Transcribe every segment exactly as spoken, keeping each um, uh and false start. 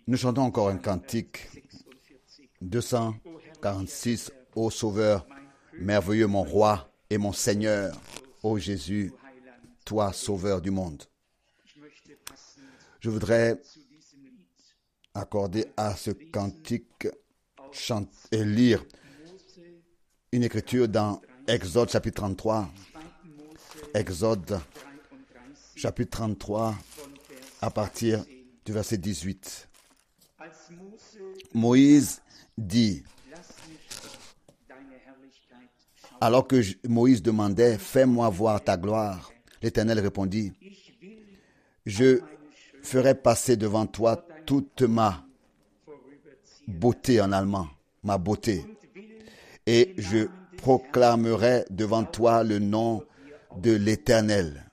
Nous chantons encore un cantique deux cent quarante-six. Ô Sauveur, merveilleux mon Roi et mon Seigneur, ô Jésus, toi Sauveur du monde. Je voudrais accorder à ce cantique chante, et lire une écriture dans Exode chapitre trente-trois. Exode chapitre trente-trois à partir du verset dix-huit. Moïse dit, alors que Moïse demandait, fais-moi voir ta gloire, l'Éternel répondit, je ferai passer devant toi toute ma beauté en allemand, ma beauté, et je proclamerai devant toi le nom de l'Éternel.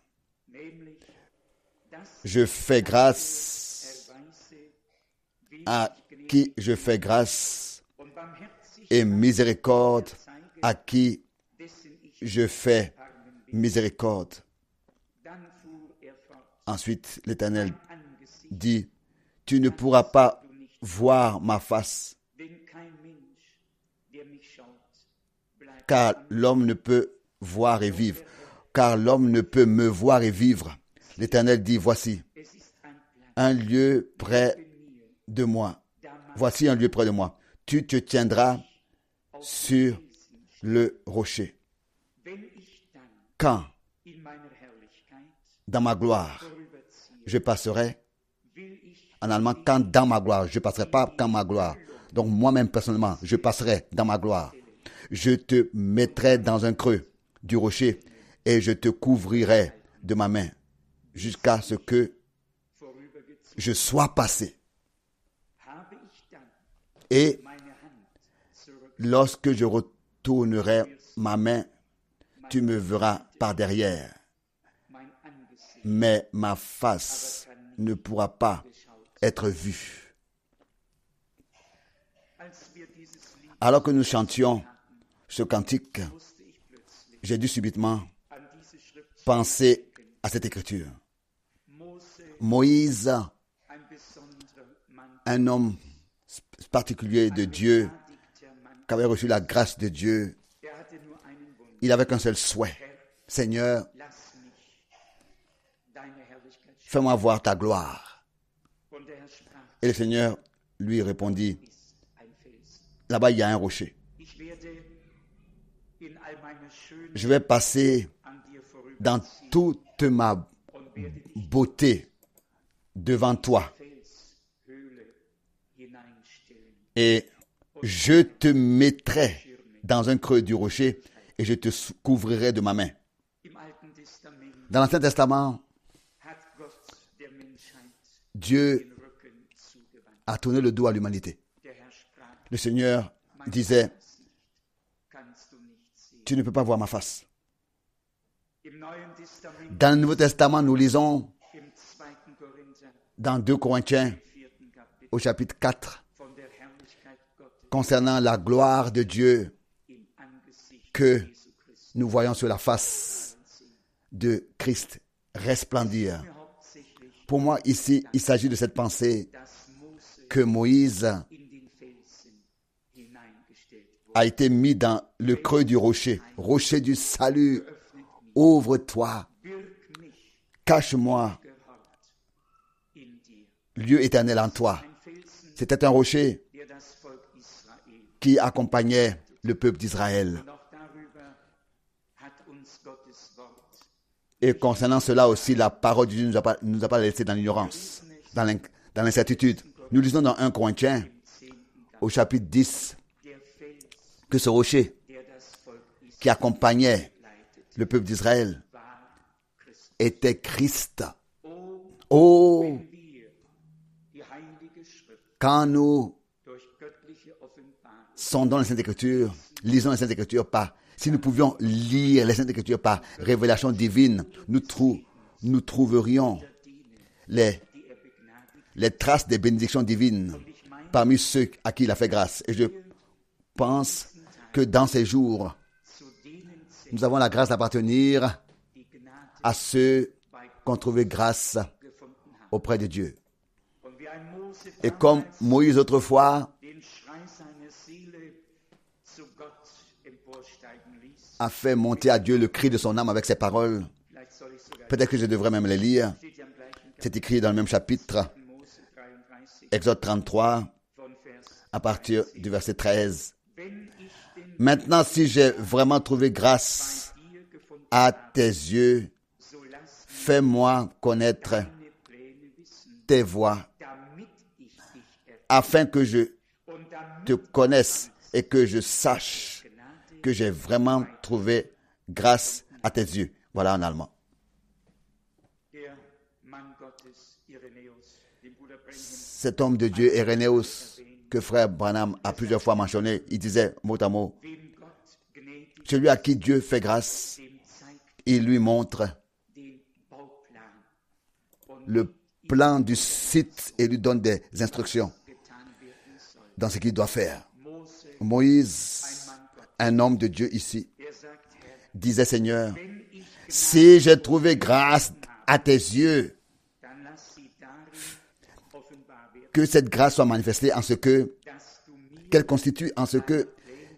Je fais grâce à qui je fais grâce et miséricorde à qui je fais miséricorde. Ensuite, l'Éternel dit, tu ne pourras pas voir ma face, car l'homme ne peut voir et vivre, car l'homme ne peut me voir et vivre. L'Éternel dit, voici un lieu près de moi. Voici un lieu près de moi. Tu te tiendras sur le rocher. Quand, dans ma gloire, je passerai, en allemand, quand dans ma gloire, je passerai pas quand ma gloire. Donc moi-même personnellement, je passerai dans ma gloire. Je te mettrai dans un creux du rocher et je te couvrirai de ma main jusqu'à ce que je sois passé. Et lorsque je retournerai ma main, tu me verras par derrière. Mais ma face ne pourra pas être vue. Alors que nous chantions ce cantique, j'ai dû subitement penser à cette écriture. Moïse, un homme particulier de Dieu, qui avait reçu la grâce de Dieu, il avait qu'un seul souhait. Seigneur, fais-moi voir ta gloire. Et le Seigneur lui répondit, là-bas il y a un rocher. Je vais passer dans toute ma beauté devant toi. Et je te mettrai dans un creux du rocher et je te couvrirai de ma main. Dans l'Ancien Testament, Dieu a tourné le dos à l'humanité. Le Seigneur disait, tu ne peux pas voir ma face. Dans le Nouveau Testament, nous lisons dans deux Corinthiens au chapitre quatre concernant la gloire de Dieu que nous voyons sur la face de Christ resplendir. Pour moi, ici, il s'agit de cette pensée que Moïse a été mis dans le creux du rocher, rocher du salut. Ouvre-toi, cache-moi, lieu éternel en toi. C'était un rocher qui accompagnait le peuple d'Israël. Et concernant cela aussi, la parole de Dieu ne nous a pas, nous a pas laissé dans l'ignorance, dans l'incertitude. Nous lisons dans un Corinthiens, au chapitre dix, que ce rocher qui accompagnait le peuple d'Israël était Christ. Oh, quand nous sondons les Saintes Écritures, lisons les Saintes Écritures par, si nous pouvions lire les Saintes Écritures par révélation divine, nous, trou, nous trouverions les, les traces des bénédictions divines parmi ceux à qui il a fait grâce. Et je pense que dans ces jours, nous avons la grâce d'appartenir à ceux qui ont trouvé grâce auprès de Dieu. Et comme Moïse autrefois a fait monter à Dieu le cri de son âme avec ses paroles, peut-être que je devrais même les lire. C'est écrit dans le même chapitre, Exode trente-trois, à partir du verset treize. Maintenant, si j'ai vraiment trouvé grâce à tes yeux, fais-moi connaître tes voies, afin que je te connaisse et que je sache que j'ai vraiment trouvé grâce à tes yeux. Voilà en allemand. Cet homme de Dieu, Irénéus, que frère Branham a plusieurs fois mentionné, il disait mot à mot, celui à qui Dieu fait grâce, il lui montre le plan du site et lui donne des instructions dans ce qu'il doit faire. Moïse, un homme de Dieu ici, disait, Seigneur, si j'ai trouvé grâce à tes yeux, que cette grâce soit manifestée en ce que, qu'elle constitue en ce que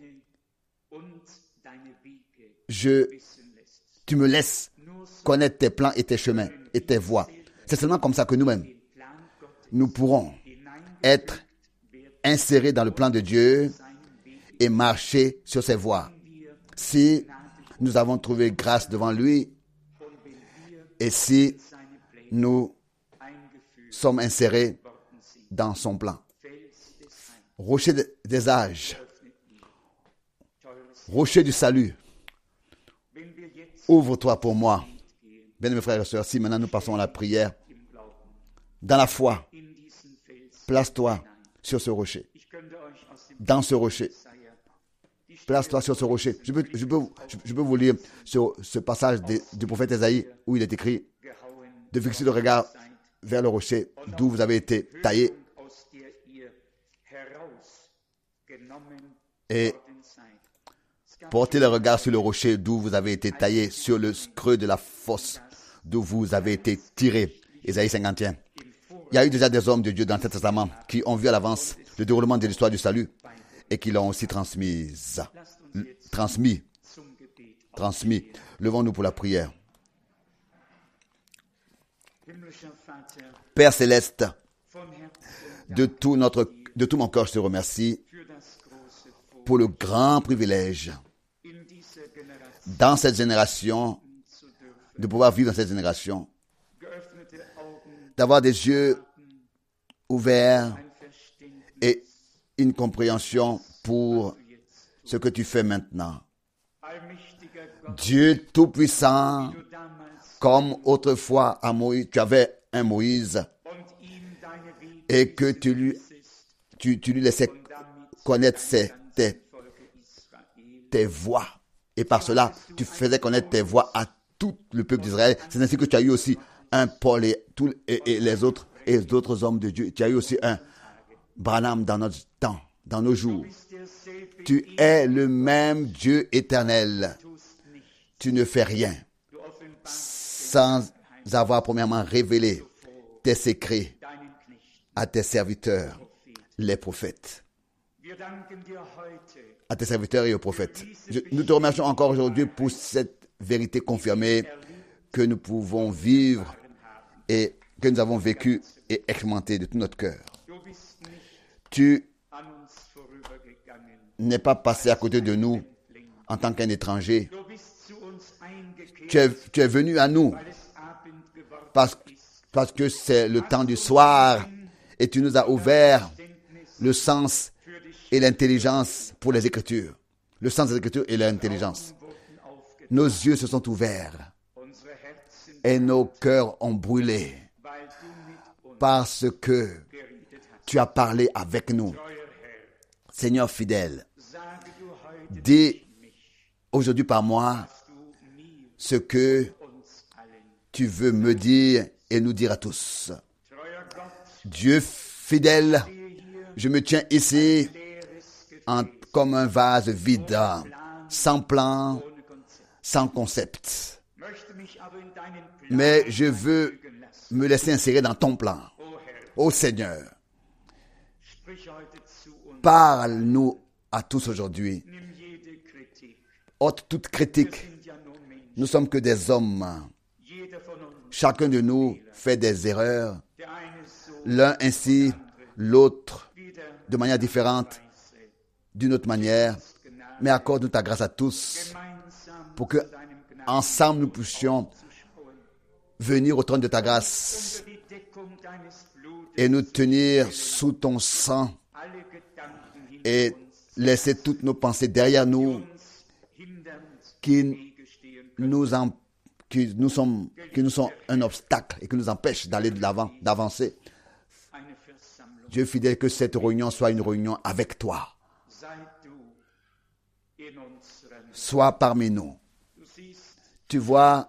je, tu me laisses connaître tes plans et tes chemins et tes voies. C'est seulement comme ça que nous-mêmes, nous pourrons être insérés dans le plan de Dieu et marcher sur ses voies. Si nous avons trouvé grâce devant lui et si nous sommes insérés dans son plan. Rocher des âges, rocher du salut, ouvre-toi pour moi. Bien-aimés frères et sœurs, si maintenant nous passons à la prière, dans la foi, place-toi sur ce rocher, dans ce rocher. Place-toi sur ce rocher. Je peux, je peux, je peux vous lire sur ce passage de, du prophète Ésaïe où il est écrit de fixer le regard vers le rocher d'où vous avez été taillé et portez le regard sur le rocher d'où vous avez été taillé, sur le creux de la fosse d'où vous avez été tiré. Ésaïe cinquante et un. Il y a eu déjà des hommes de Dieu dans le Testament qui ont vu à l'avance le déroulement de l'histoire du salut et qui l'ont aussi transmise. Transmis. Transmis. Levons-nous pour la prière. Père céleste, de tout, notre, de tout mon cœur, je te remercie pour le grand privilège dans cette génération, de pouvoir vivre dans cette génération, d'avoir des yeux ouverts et une compréhension pour ce que tu fais maintenant. Dieu Tout-Puissant, comme autrefois à Moïse, tu avais un Moïse et que tu lui, tu, tu lui laissais connaître ses, tes, tes voies. Et par cela, tu faisais connaître tes voies à tout le peuple d'Israël. C'est ainsi que tu as eu aussi un Paul et, tout, et, et les autres et d'autres hommes de Dieu. Tu as eu aussi un Branham dans notre temps, dans nos jours. Tu es le même Dieu éternel. Tu ne fais rien sans avoir premièrement révélé tes secrets à tes serviteurs, les prophètes. À tes serviteurs et aux prophètes. Je, nous te remercions encore aujourd'hui pour cette vérité confirmée que nous pouvons vivre et que nous avons vécu et expérimenté de tout notre cœur. Tu n'es pas passé à côté de nous en tant qu'un étranger. Tu es, tu es venu à nous parce, parce que c'est le temps du soir et tu nous as ouvert le sens et l'intelligence pour les Écritures. Le sens des Écritures et l'intelligence. Nos yeux se sont ouverts et nos cœurs ont brûlé parce que tu as parlé avec nous. Seigneur fidèle, dis aujourd'hui par moi ce que tu veux me dire et nous dire à tous. Dieu fidèle, je me tiens ici en, comme un vase vide, sans plan, sans concept. Mais je veux me laisser insérer dans ton plan. Ô Seigneur, Parle-nous à tous aujourd'hui. Ôte toute critique. Nous ne sommes que des hommes. Chacun de nous fait des erreurs. L'un ainsi, l'autre de manière différente, d'une autre manière. Mais accorde-nous ta grâce à tous pour que, ensemble, nous puissions venir au trône de ta grâce et nous tenir sous ton sang et laisser toutes nos pensées derrière nous qui nous, en, qui nous, sont, qui nous sont un obstacle et qui nous empêchent d'aller de l'avant, d'avancer. Dieu fidèle, que cette réunion soit une réunion avec toi. Sois parmi nous. Tu vois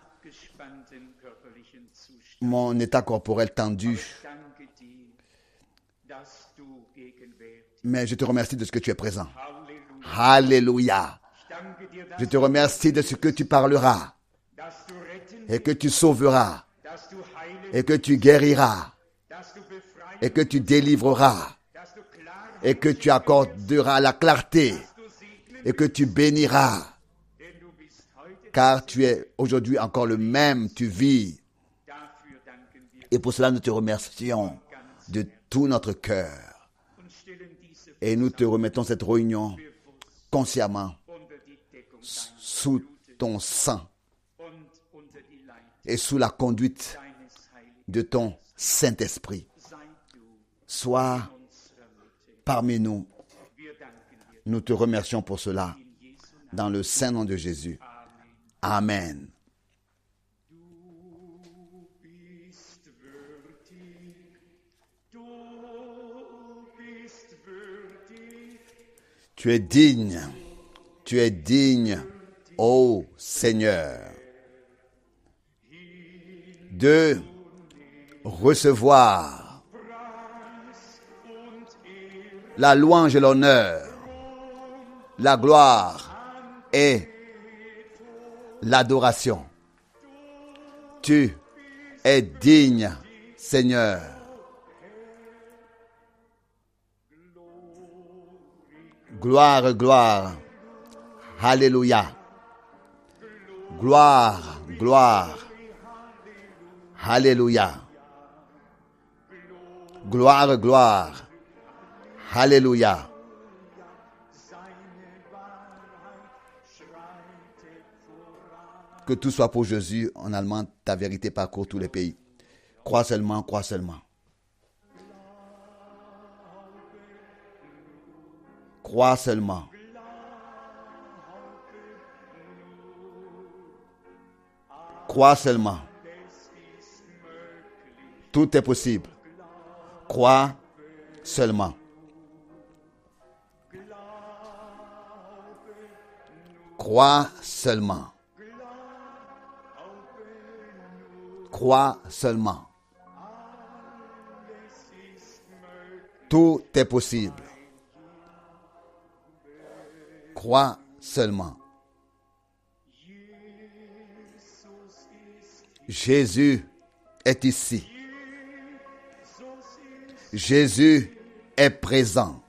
mon état corporel tendu. Mais je te remercie de ce que tu es présent. Alléluia. Je te remercie de ce que tu parleras et que tu sauveras et que tu guériras et que tu délivreras et que tu accorderas la clarté et que tu béniras. Car tu es aujourd'hui encore le même, tu vis. Et pour cela, nous te remercions de tout notre cœur. Et nous te remettons cette réunion consciemment sous ton sang et sous la conduite de ton Saint-Esprit. Sois parmi nous. Nous te remercions pour cela. Dans le saint nom de Jésus. Amen. Tu es digne, tu es digne, ô Seigneur, de recevoir la louange et l'honneur, la gloire et l'adoration. Tu es digne, Seigneur. Gloire, gloire. Alléluia. Gloire, gloire. Alléluia. Gloire, gloire. Alléluia. Que tout soit pour Jésus. En allemand, ta vérité parcourt tous les pays. Crois seulement, crois seulement. Crois seulement. Crois seulement. Tout est possible. Crois seulement. Crois seulement. Crois seulement. Tout est possible. Crois seulement. Jésus est ici. Jésus est présent.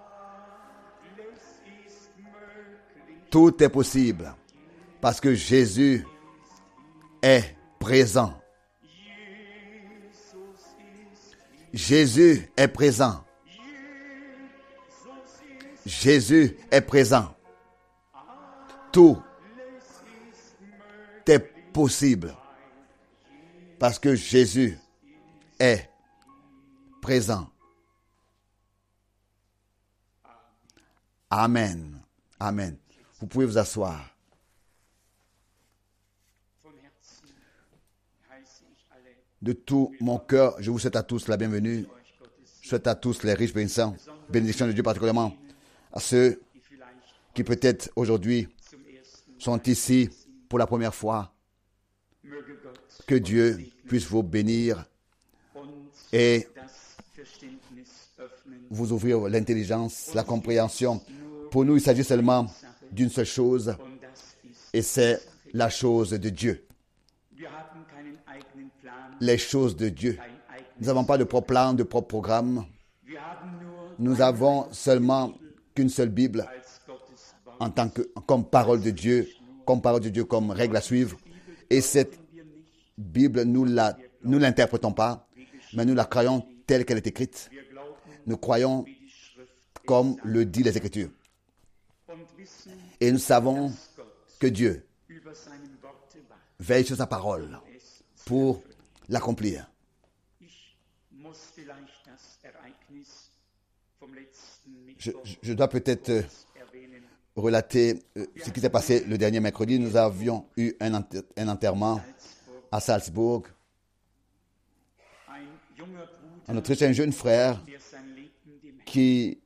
Tout est possible parce que Jésus est présent. Jésus est présent. Jésus est présent. Tout est possible parce que Jésus est présent. Amen. Amen. Vous pouvez vous asseoir. De tout mon cœur, je vous souhaite à tous la bienvenue. Je souhaite à tous les riches bénédictions, bénédictions de Dieu particulièrement à ceux qui peut-être aujourd'hui sont ici pour la première fois. Que Dieu puisse vous bénir et vous ouvrir l'intelligence, la compréhension. Pour nous, il s'agit seulement d'une seule chose, et c'est la chose de Dieu. Les choses de Dieu. Nous n'avons pas de propre plan, de propre programme. Nous avons seulement qu'une seule Bible en tant que, comme parole de Dieu, comme parole de Dieu, comme règle à suivre. Et cette Bible, nous la, nous l'interprétons pas, mais nous la croyons telle qu'elle est écrite. Nous croyons comme le dit les Écritures. Et nous savons que Dieu veille sur sa parole pour l'accomplir. Je, je dois peut-être euh, relater euh, ce qui s'est passé le dernier mercredi. Nous avions eu un, enter, un enterrement à Salzbourg. En Autriche, un jeune frère qui,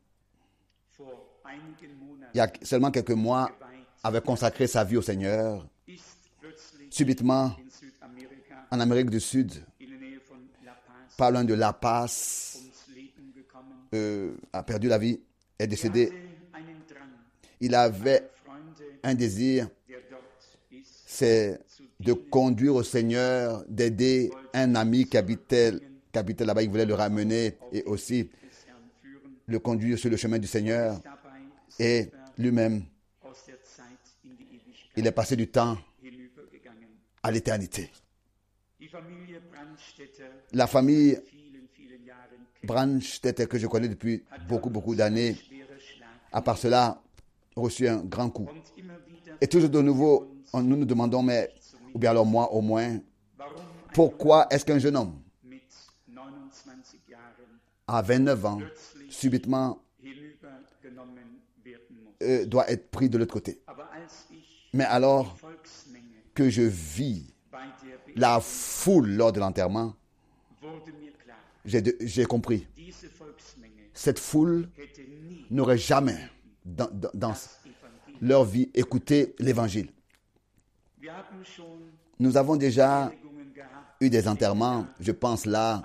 il y a seulement quelques mois, avait consacré sa vie au Seigneur. Subitement, en Amérique du Sud, pas loin de La Paz, euh, a perdu la vie, est décédé. Il avait un désir, c'est de conduire au Seigneur, d'aider un ami qui habitait, qui habitait là-bas. Il voulait le ramener et aussi le conduire sur le chemin du Seigneur. Et lui-même, il est passé du temps à l'éternité. La famille Brandstetter, que je connais depuis beaucoup, beaucoup d'années, à part cela, reçu un grand coup. Et toujours de nouveau, on, nous nous demandons, mais, ou bien alors moi au moins, pourquoi est-ce qu'un jeune homme, à vingt-neuf ans, subitement, euh, doit être pris de l'autre côté? Mais alors que je vis la foule lors de l'enterrement, j'ai, de, j'ai compris. Cette foule n'aurait jamais, dans, dans, dans leur vie, écouté l'Évangile. Nous avons déjà eu des enterrements. Je pense là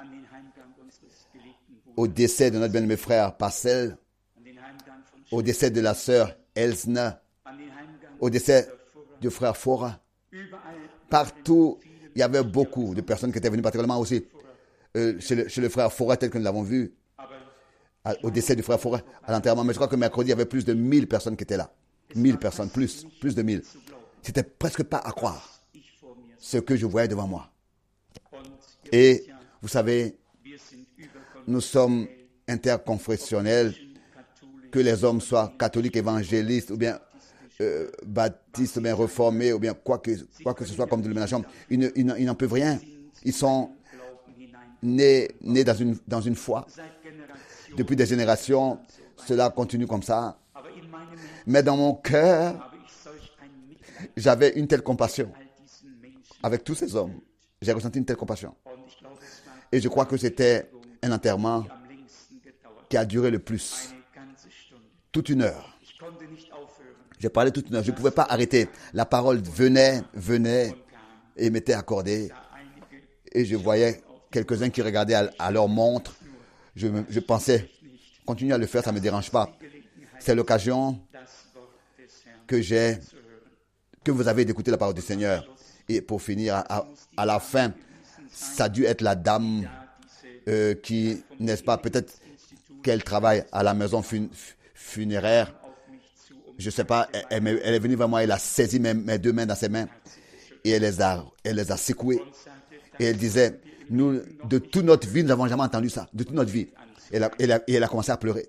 au décès de notre bien-aimé frère Parcel, au décès de la sœur Elsner, au décès du frère Fora. Partout, il y avait beaucoup de personnes qui étaient venues, particulièrement aussi euh, chez, le, chez le frère Fora, tel que nous l'avons vu, à, au décès du frère Fora, à l'enterrement. Mais je crois que mercredi, il y avait plus de mille personnes qui étaient là. Mille personnes, plus, plus de mille. C'était presque pas à croire ce que je voyais devant moi. Et vous savez, nous sommes interconfessionnels, que les hommes soient catholiques, évangélistes, ou bien euh, baptistes, ou bien réformés, ou bien quoi que, quoi que ce soit comme dénomination. Ils, ne, ils, ils n'en peuvent rien. Ils sont nés, nés dans, une, dans une foi. Depuis des générations, cela continue comme ça. Mais dans mon cœur, j'avais une telle compassion avec tous ces hommes. J'ai ressenti une telle compassion. Et je crois que c'était un enterrement qui a duré le plus. Toute une heure. J'ai parlé toute une heure. Je ne pouvais pas arrêter. La parole venait, venait et m'était accordée. Et je voyais quelques-uns qui regardaient à, à leur montre. Je, me, je pensais, continuer à le faire, ça ne me dérange pas. C'est l'occasion que j'ai, que vous avez d'écouter la parole du Seigneur. Et pour finir, à, à la fin, ça a dû être la dame euh, qui, n'est-ce pas, peut-être qu'elle travaille à la maison fun, funéraire. Je ne sais pas, elle, elle, elle est venue vers moi, elle a saisi mes, mes deux mains dans ses mains et elle les a, elle les a secouées. Et elle disait, nous, de toute notre vie, nous n'avons jamais entendu ça, de toute notre vie. Et elle a, elle a, et elle a commencé à pleurer.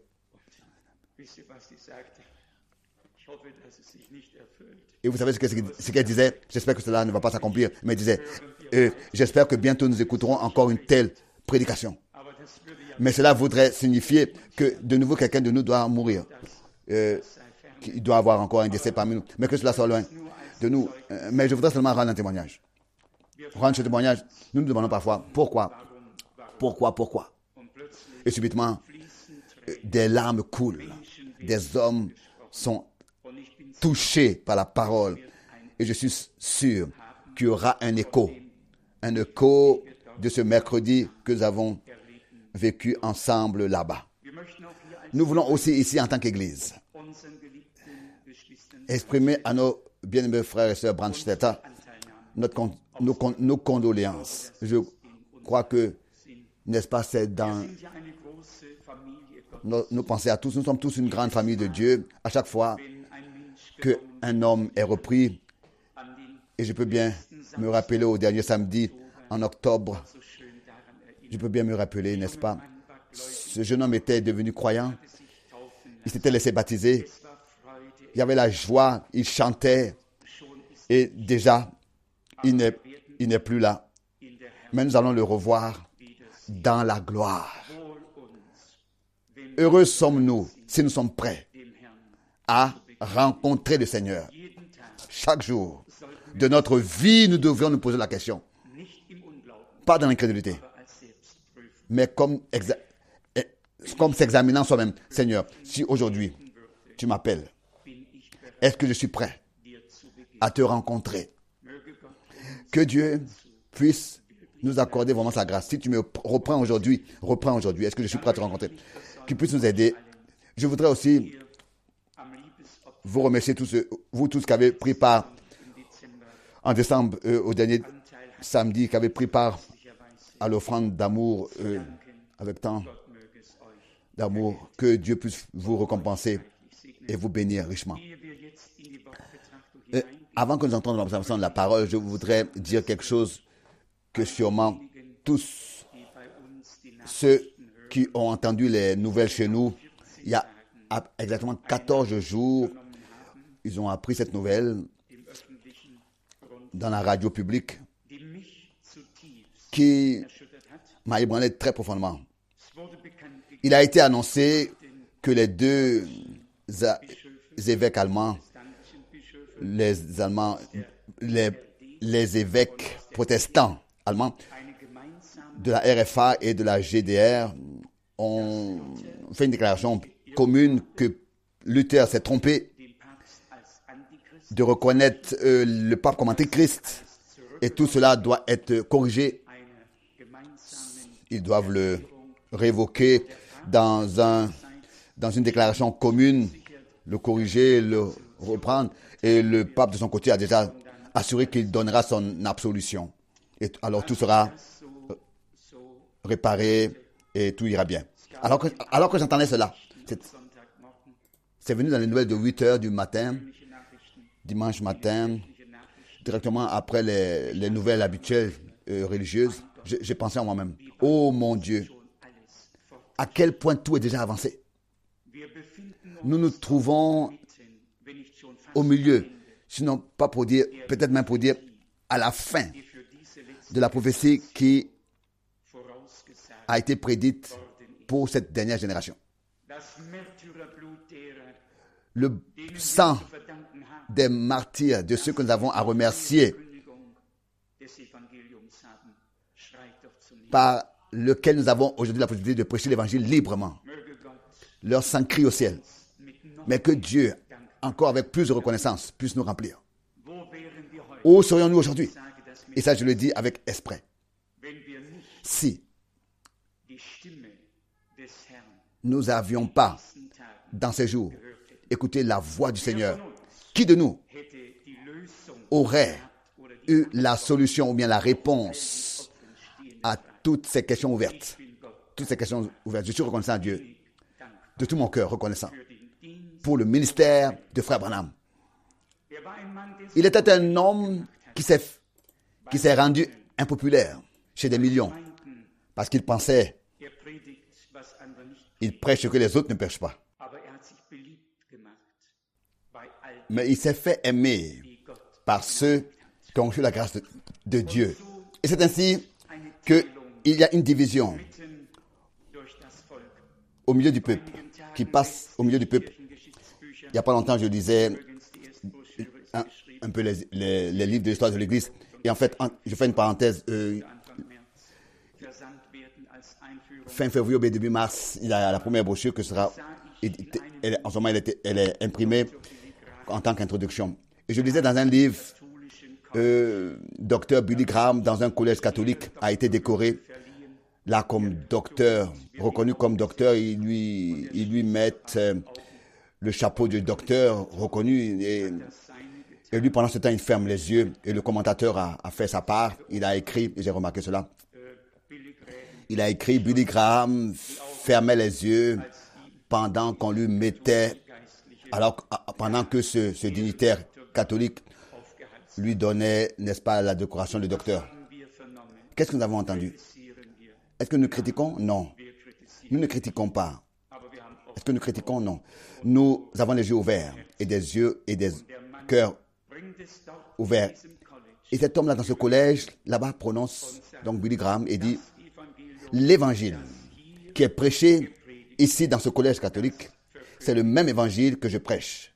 Et vous savez ce, que, ce qu'elle disait? J'espère que cela ne va pas s'accomplir. Mais elle disait, euh, j'espère que bientôt nous écouterons encore une telle prédication. Mais cela voudrait signifier que de nouveau quelqu'un de nous doit mourir. Euh, il doit avoir encore un décès parmi nous. Mais que cela soit loin de nous. Euh, mais je voudrais seulement rendre un témoignage. Rendre ce témoignage, nous nous demandons parfois pourquoi, pourquoi, pourquoi. Et subitement, euh, des larmes coulent. Des hommes sont touchés par la parole. Et je suis sûr qu'il y aura un écho. Un écho de ce mercredi que nous avons vécu ensemble là-bas. Nous voulons aussi ici, en tant qu'Église, exprimer à nos bien-aimés frères et sœurs Brandstetter notre, nos, nos condoléances. Je crois que, n'est-ce pas, c'est dans nos, nos pensées à tous. Nous sommes tous une grande famille de Dieu. À chaque fois qu'un homme est repris, et je peux bien me rappeler au dernier samedi en octobre, je peux bien me rappeler, n'est-ce pas? Ce jeune homme était devenu croyant. Il s'était laissé baptiser. Il y avait la joie, il chantait. Et déjà, il n'est, il n'est plus là. Mais nous allons le revoir dans la gloire. Heureux sommes-nous si nous sommes prêts à rencontrer le Seigneur. Chaque jour de notre vie, nous devrions nous poser la question. Pas dans l'incrédulité, mais comme, exa- comme s'examinant soi-même. Seigneur, si aujourd'hui tu m'appelles, est-ce que je suis prêt à te rencontrer? Que Dieu puisse nous accorder vraiment sa grâce. Si tu me reprends aujourd'hui, reprends aujourd'hui. Est-ce que je suis prêt à te rencontrer? Qu'il puisse nous aider. Je voudrais aussi vous remercier tous, ceux, vous tous qui avez pris part en décembre, euh, au dernier samedi, qui avez pris part à l'offrande d'amour, euh, avec tant d'amour. Que Dieu puisse vous récompenser et vous bénir richement. Et avant que nous entrions dans l'observation de la parole, je voudrais dire quelque chose que sûrement tous ceux qui ont entendu les nouvelles chez nous, il y a exactement quatorze jours, ils ont appris cette nouvelle dans la radio publique qui m'a ébranlé très profondément. Il a été annoncé que les deux évêques allemands, les Allemands, les, les évêques protestants allemands de la R F A et de la G D R ont fait une déclaration commune que Luther s'est trompé de reconnaître euh, le pape comme antéchrist, et tout cela doit être corrigé. Ils doivent le révoquer dans, un, dans une déclaration commune, le corriger, le reprendre, et le pape de son côté a déjà assuré qu'il donnera son absolution. Et alors tout sera réparé et tout ira bien. Alors que, alors que j'entendais cela, c'est, c'est venu dans les nouvelles de huit heures du matin, dimanche matin, directement après les, les nouvelles habituelles euh, religieuses. J'ai, j'ai pensé à moi-même, oh mon Dieu, à quel point tout est déjà avancé. Nous nous trouvons au milieu, sinon pas pour dire, peut-être même pour dire à la fin de la prophétie qui a été prédite pour cette dernière génération. Le sang des martyrs, de ceux que nous avons à remercier, par lequel nous avons aujourd'hui la possibilité de prêcher l'évangile librement. Leur sang crie au ciel. Mais que Dieu, encore avec plus de reconnaissance, puisse nous remplir. Où serions-nous aujourd'hui? Et ça, je le dis avec esprit. Si nous n'avions pas, dans ces jours, écouté la voix du Seigneur, qui de nous aurait eu la solution ou bien la réponse à toutes ces questions ouvertes? Toutes ces questions ouvertes. Je suis reconnaissant à Dieu, de tout mon cœur reconnaissant, pour le ministère de Frère Branham. Il était un homme qui s'est, qui s'est rendu impopulaire chez des millions parce qu'il pensait, il prêche ce que les autres ne prêchent pas. Mais il s'est fait aimer par ceux qui ont reçu la grâce de, de Dieu. Et c'est ainsi qu'il y a une division au milieu du peuple, qui passe au milieu du peuple. Il n'y a pas longtemps, je lisais un, un peu les, les, les livres de l'histoire de l'Église. Et en fait, en, je fais une parenthèse. Euh, fin février au début mars, il y a la première brochure qui sera éditée. Elle, en ce moment, elle, était, elle est imprimée en tant qu'introduction. Et je lisais dans un livre, euh, docteur Billy Graham, dans un collège catholique, a été décoré là comme docteur, reconnu comme docteur. Ils lui, ils lui mettent euh, le chapeau de docteur reconnu. Et, et lui, pendant ce temps, il ferme les yeux. Et le commentateur a, a fait sa part. Il a écrit, et j'ai remarqué cela, il a écrit Billy Graham fermait les yeux pendant qu'on lui mettait, alors pendant que ce, ce dignitaire catholique lui donnait, n'est-ce pas, la décoration de docteur. Qu'est-ce que nous avons entendu? Est-ce que nous critiquons? Non. Nous ne critiquons pas. Est-ce que nous critiquons? Non. Nous avons les yeux ouverts et des yeux et des cœurs ouverts. Et cet homme-là, dans ce collège, là-bas, prononce, donc Billy Graham, et dit, l'évangile qui est prêché ici dans ce collège catholique, c'est le même évangile que je prêche.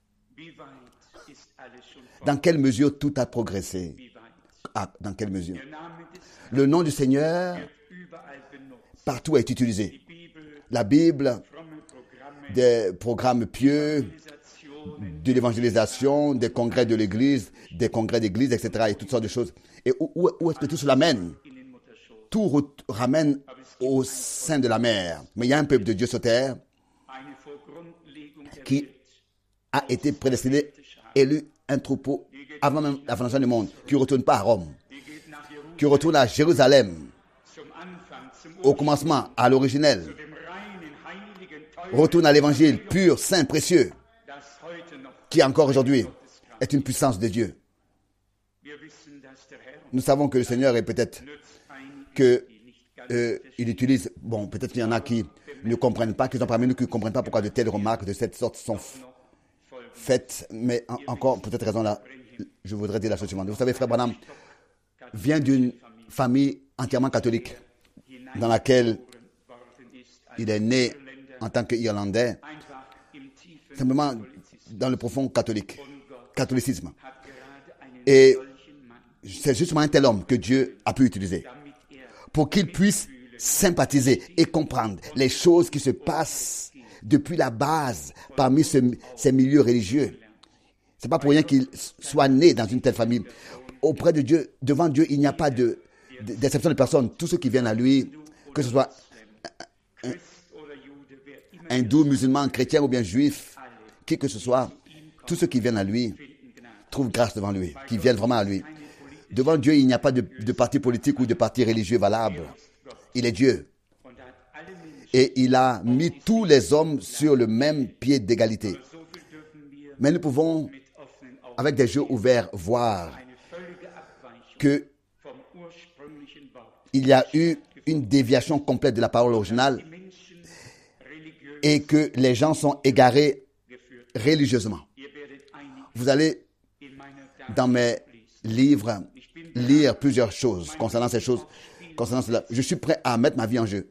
Dans quelle mesure tout a progressé? Ah, dans quelle mesure? Le nom du Seigneur, partout est utilisé. La Bible, des programmes pieux, de l'évangélisation, des congrès de l'Église, des congrès d'Église, et cetera, et toutes sortes de choses. Et où, où, où est-ce que tout cela mène? Tout re- ramène au sein de la mer. Mais il y a un peuple de Dieu sur terre qui a été prédestiné, élu, un troupeau avant même la fondation du monde, qui ne retourne pas à Rome, qui retourne à Jérusalem, au commencement, à l'originel, retourne à l'évangile pur, saint, précieux, qui encore aujourd'hui est une puissance de Dieu. Nous savons que le Seigneur est peut-être que euh, il utilise, bon, peut-être qu'il y en a qui ne comprennent pas, qui sont parmi nous qui ne comprennent pas pourquoi de telles remarques de cette sorte sont faites, mais en, encore, pour cette raison-là, je voudrais dire la chose suivante. Vous savez, Frère Branham vient d'une famille entièrement catholique, dans laquelle il est né en tant qu'Irlandais, simplement dans le profond catholique, catholicisme. Et c'est justement un tel homme que Dieu a pu utiliser pour qu'il puisse sympathiser et comprendre les choses qui se passent depuis la base parmi ce, ces milieux religieux. C'est pas pour rien qu'il soit né dans une telle famille. Auprès de Dieu, devant Dieu, il n'y a pas de, de, d'exception de personne. Tous ceux qui viennent à lui, que ce soit un, un, hindou, musulman, chrétien ou bien juif, qui que ce soit, tous ceux qui viennent à lui trouvent grâce devant lui, qui viennent vraiment à lui. Devant Dieu, il n'y a pas de, de parti politique ou de parti religieux valable. Il est Dieu. Et il a mis tous les hommes sur le même pied d'égalité. Mais nous pouvons, avec des yeux ouverts, voir que il y a eu une déviation complète de la parole originale et que les gens sont égarés religieusement. Vous allez, dans mes livres, lire plusieurs choses concernant ces choses, concernant cela. Je suis prêt à mettre ma vie en jeu.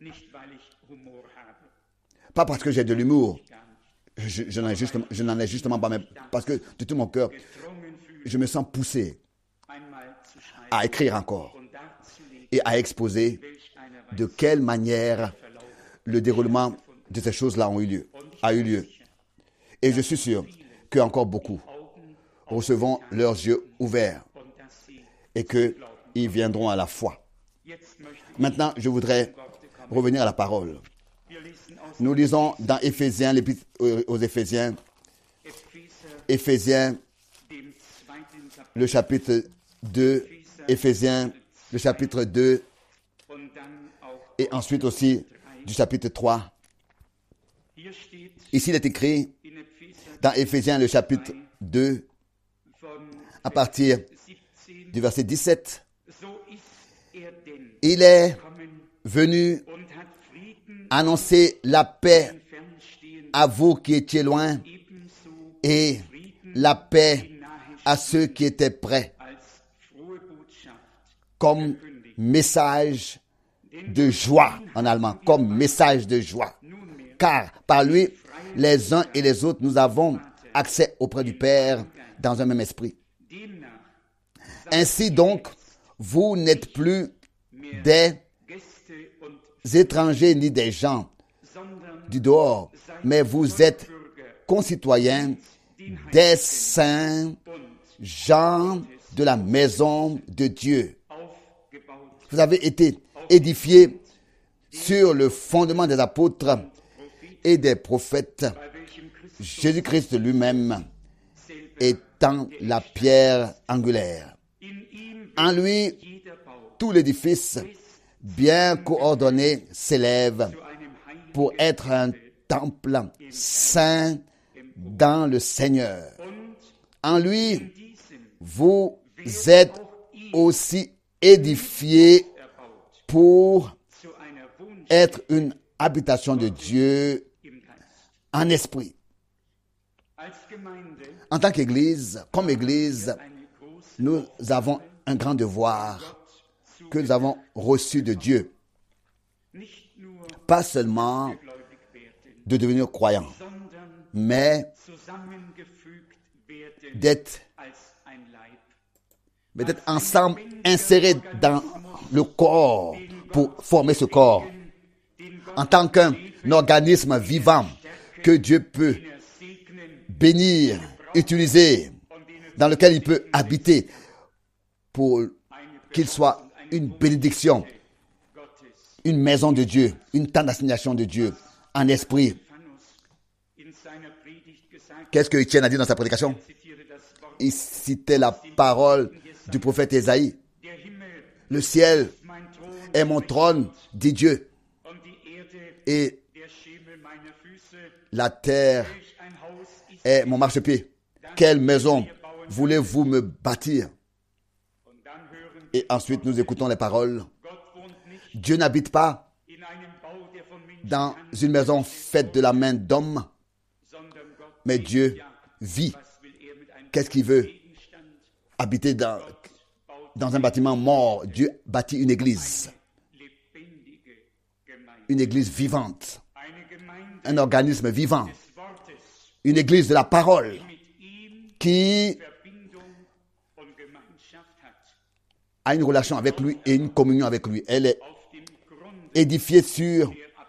Pas parce que j'ai de l'humour, je, je, n'en ai justement, je n'en ai justement pas, mais parce que de tout mon cœur, je me sens poussé à écrire encore et à exposer de quelle manière le déroulement de ces choses-là ont eu lieu, a eu lieu. Et je suis sûr qu'encore beaucoup recevront leurs yeux ouverts et qu'ils viendront à la foi. Maintenant, je voudrais revenir à la parole. Nous lisons dans Éphésiens, l'épître aux Éphésiens, Éphésiens, le chapitre deux, Éphésiens, le chapitre deux, et ensuite aussi du chapitre trois. Ici, il est écrit dans Éphésiens, le chapitre deux, à partir du verset dix-sept, il est venu annoncer la paix à vous qui étiez loin et la paix à ceux qui étaient près, comme message de joie en allemand, comme message de joie. Car par lui, les uns et les autres, nous avons accès auprès du Père dans un même esprit. Ainsi donc, vous n'êtes plus des étrangers ni des gens du dehors, mais vous êtes concitoyens des saints, gens de la maison de Dieu. Vous avez été édifiés sur le fondement des apôtres et des prophètes, Jésus-Christ lui-même étant la pierre angulaire. En lui, tout l'édifice bien coordonné s'élève pour être un temple saint dans le Seigneur. En lui, vous êtes aussi édifiés pour être une habitation de Dieu en esprit. En tant qu'Église, comme Église, nous avons un grand devoir que nous avons reçu de Dieu. Pas seulement de devenir croyants, mais d'être, mais d'être ensemble, insérés dans le corps pour former ce corps. En tant qu'un organisme vivant que Dieu peut bénir, utiliser, dans lequel il peut habiter pour qu'il soit une bénédiction, une maison de Dieu, une tente d'assignation de Dieu en esprit. Qu'est-ce que Étienne a dit dans sa prédication? Il citait la parole du prophète Ésaïe. Le ciel est mon trône, dit Dieu, et la terre est mon marchepied. Quelle maison voulez-vous me bâtir? Et ensuite, nous écoutons les paroles. Dieu n'habite pas dans une maison faite de la main d'homme, mais Dieu vit. Qu'est-ce qu'il veut? Habiter dans, dans un bâtiment mort. Dieu bâtit une église. Une église vivante. Un organisme vivant. Une église de la parole qui a une relation avec lui et une communion avec lui. Elle est édifiée sur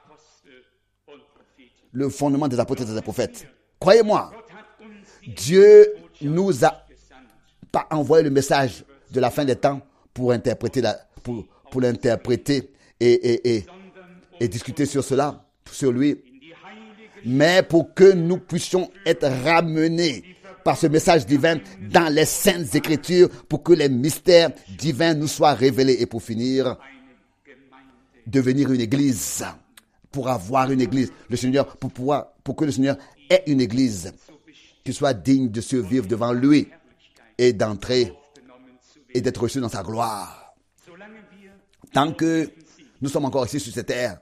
le fondement des apôtres et des prophètes. Croyez-moi, Dieu nous a pas envoyé le message de la fin des temps pour interpréter la, pour, pour l'interpréter et, et, et, et discuter sur cela, sur lui, mais pour que nous puissions être ramenés par ce message divin dans les saintes écritures, pour que les mystères divins nous soient révélés et pour finir, devenir une église, pour avoir une église, le Seigneur, pour pouvoir, pour que le Seigneur ait une église qui soit digne de survivre devant lui et d'entrer et d'être reçu dans sa gloire. Tant que nous sommes encore ici sur cette terre,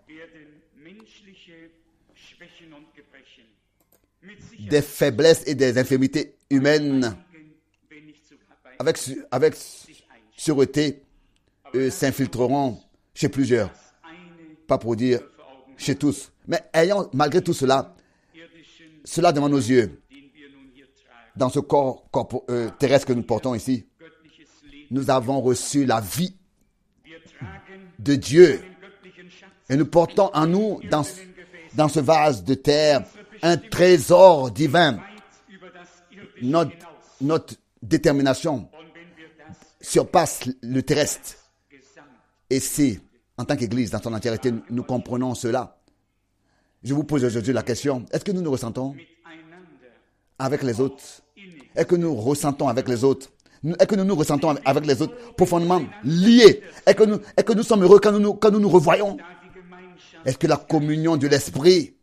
des faiblesses et des infirmités humaines avec, avec sûreté euh, s'infiltreront chez plusieurs. Pas pour dire chez tous. Mais ayant malgré tout cela, cela devant nos yeux, dans ce corps, corps euh, terrestre que nous portons ici, nous avons reçu la vie de Dieu. Et nous portons en nous, dans, dans ce vase de terre, un trésor divin. Notre, notre détermination surpasse le terrestre. Et si, en tant qu'Église, dans son entièreté, nous comprenons cela, je vous pose aujourd'hui la question, est-ce que nous nous ressentons avec les autres? Est-ce que nous ressentons avec les autres? Est-ce que nous nous ressentons avec les autres profondément liés? Est-ce que nous, est-ce que nous sommes heureux quand nous, nous, quand nous nous revoyons? Est-ce que la communion de l'Esprit,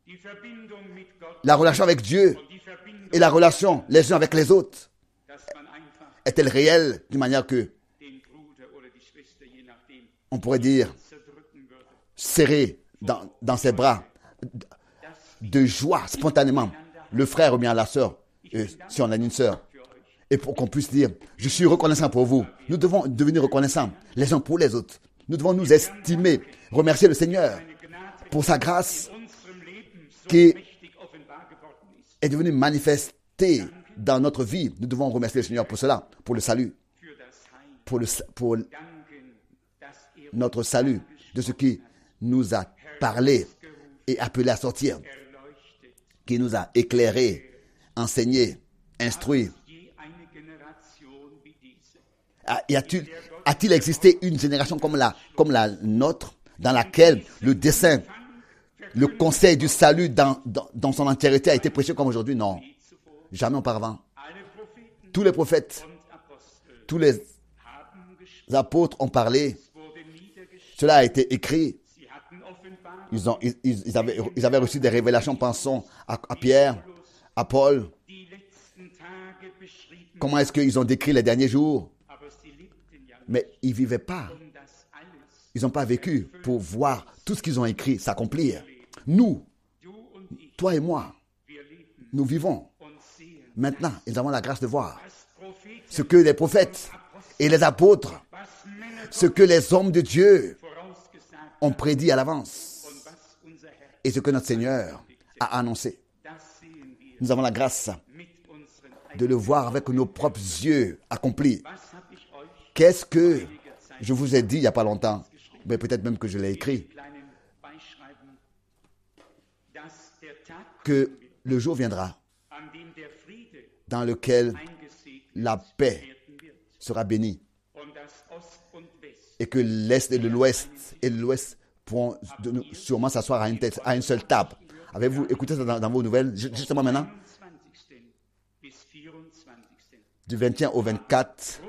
la relation avec Dieu et la relation les uns avec les autres, est-elle réelle d'une manière que on pourrait dire serré dans, dans ses bras de joie spontanément le frère ou bien la sœur, euh, si on a une sœur, et pour qu'on puisse dire je suis reconnaissant pour vous. Nous devons devenir reconnaissants les uns pour les autres. Nous devons nous estimer, remercier le Seigneur pour sa grâce qui est devenue manifestée dans notre vie. Nous devons remercier le Seigneur pour cela, pour le salut, pour, le, pour notre salut, de ce qui nous a parlé et appelé à sortir, qui nous a éclairé, enseigné, instruit. Y a-t-il, a-t-il existé une génération comme la, comme la nôtre, dans laquelle le dessein, le conseil du salut dans, dans, dans son entièreté a été prêché comme aujourd'hui? Non, jamais auparavant. Tous les prophètes, tous les apôtres ont parlé. Cela a été écrit. Ils, ont, ils, ils, avaient, ils avaient reçu des révélations. Pensons à, à Pierre, à Paul. Comment est-ce qu'ils ont décrit les derniers jours? Mais ils ne vivaient pas. Ils n'ont pas vécu pour voir tout ce qu'ils ont écrit s'accomplir. Nous, toi et moi, nous vivons. Maintenant, nous avons la grâce de voir ce que les prophètes et les apôtres, ce que les hommes de Dieu ont prédit à l'avance et ce que notre Seigneur a annoncé. Nous avons la grâce de le voir avec nos propres yeux accompli. Qu'est-ce que je vous ai dit il n'y a pas longtemps, mais peut-être même que je l'ai écrit, que le jour viendra dans lequel la paix sera bénie et que l'Est et l'Ouest et l'Ouest pourront sûrement s'asseoir à une, tête, à une seule table. Avez-vous écouté ça dans, dans vos nouvelles, justement maintenant? Du vingt et un au vingt-quatre,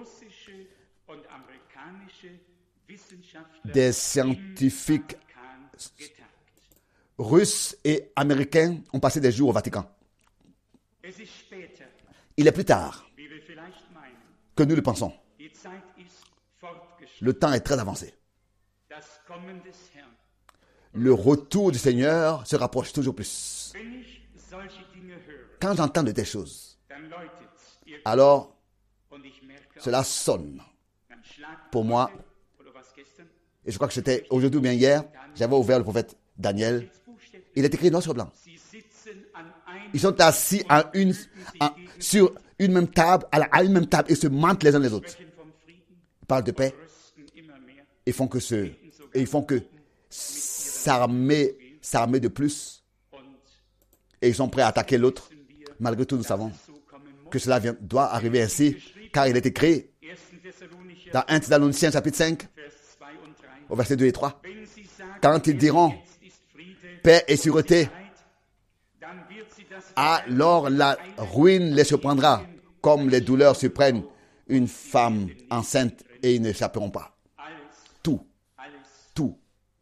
des scientifiques russes et américains ont passé des jours au Vatican. Il est plus tard que nous le pensons. Le temps est très avancé. Le retour du Seigneur se rapproche toujours plus. Quand j'entends de telles choses, alors cela sonne pour moi. Et je crois que c'était aujourd'hui ou bien hier, j'avais ouvert le prophète Daniel. Il est écrit noir sur blanc. Ils sont assis à une, à, sur une même table, à, la, à une même table et se mentent les uns les autres. Ils parlent de paix et font que ce, et ils font que s'armer, s'armer de plus. Et ils sont prêts à attaquer l'autre. Malgré tout, nous savons que cela vient, doit arriver ainsi, car il est écrit dans un Thessaloniciens chapitre cinq, au verset deux et trois. Quand ils diront paix et sûreté, alors la ruine les surprendra, comme les douleurs surprennent une femme enceinte et ils n'échapperont pas. Tout, tout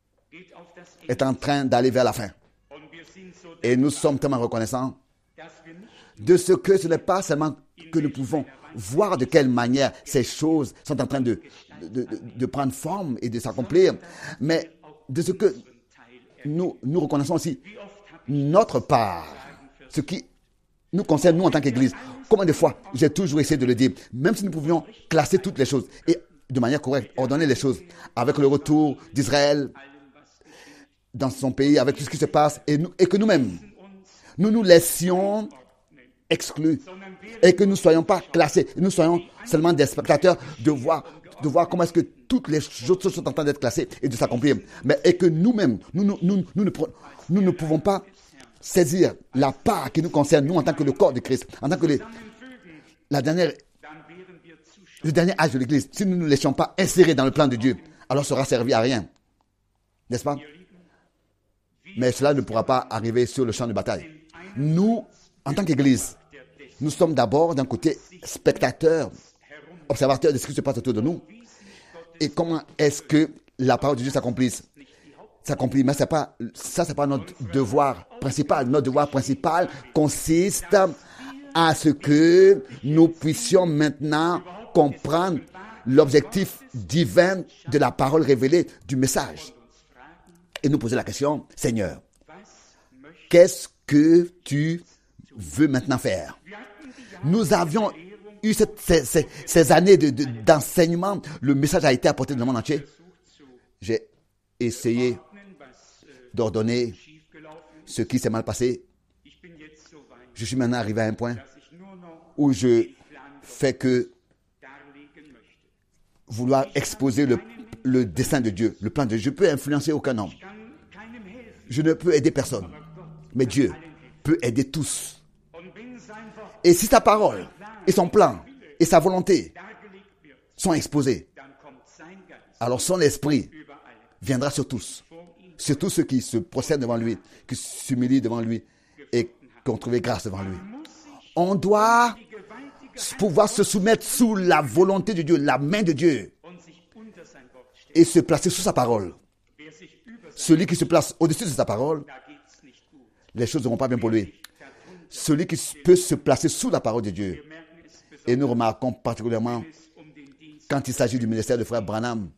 est en train d'aller vers la fin. Et nous sommes tellement reconnaissants de ce que ce n'est pas seulement que nous pouvons voir de quelle manière ces choses sont en train de, de, de, de prendre forme et de s'accomplir, mais de ce que nous, nous reconnaissons aussi notre part, ce qui nous concerne, nous en tant qu'Église. Combien de fois j'ai toujours essayé de le dire, même si nous pouvions classer toutes les choses et de manière correcte, ordonner les choses, avec le retour d'Israël dans son pays, avec tout ce qui se passe, et, nous, et que nous-mêmes, nous nous laissions exclus, et que nous ne soyons pas classés, nous soyons seulement des spectateurs de voir, de voir comment est-ce que toutes les choses sont en train d'être classées et de s'accomplir, mais et que nous-mêmes, nous, nous, nous, nous, ne, nous ne pouvons pas saisir la part qui nous concerne, nous en tant que le corps de Christ, en tant que les, la dernière, le dernier âge de l'Église. Si nous ne nous laissions pas insérer dans le plan de Dieu, alors ça aura servi à rien, n'est-ce pas? Mais cela ne pourra pas arriver sur le champ de bataille. Nous, en tant qu'Église, nous sommes d'abord d'un côté spectateurs, observateurs de ce qui se passe autour de nous. Et comment est-ce que la parole de Dieu s'accomplisse? S'accomplit, mais c'est pas, ça, c'est pas notre devoir principal. Notre devoir principal consiste à ce que nous puissions maintenant comprendre l'objectif divin de la parole révélée, du message. Et nous poser la question, Seigneur, qu'est-ce que tu veux maintenant faire? Nous avions eu cette, ces, ces, ces années de, de, d'enseignement. Le message a été apporté dans le monde entier. J'ai essayé d'ordonner ce qui s'est mal passé. Je suis maintenant arrivé à un point où je fais que vouloir exposer le, le dessein de Dieu, le plan de Dieu. Je peux influencer aucun homme. Je ne peux aider personne. Mais Dieu peut aider tous. Et si sa parole et son plan et sa volonté sont exposés, alors son esprit viendra sur tous. Sur tous ceux qui se procèdent devant lui, qui s'humilient devant lui et qui ont trouvé grâce devant lui. On doit pouvoir se soumettre sous la volonté de Dieu, la main de Dieu, et se placer sous sa parole. Celui qui se place au-dessus de sa parole, les choses ne vont pas bien pour lui. Celui qui peut se placer sous la parole de Dieu. Et nous remarquons particulièrement quand il s'agit du ministère de frère Branham.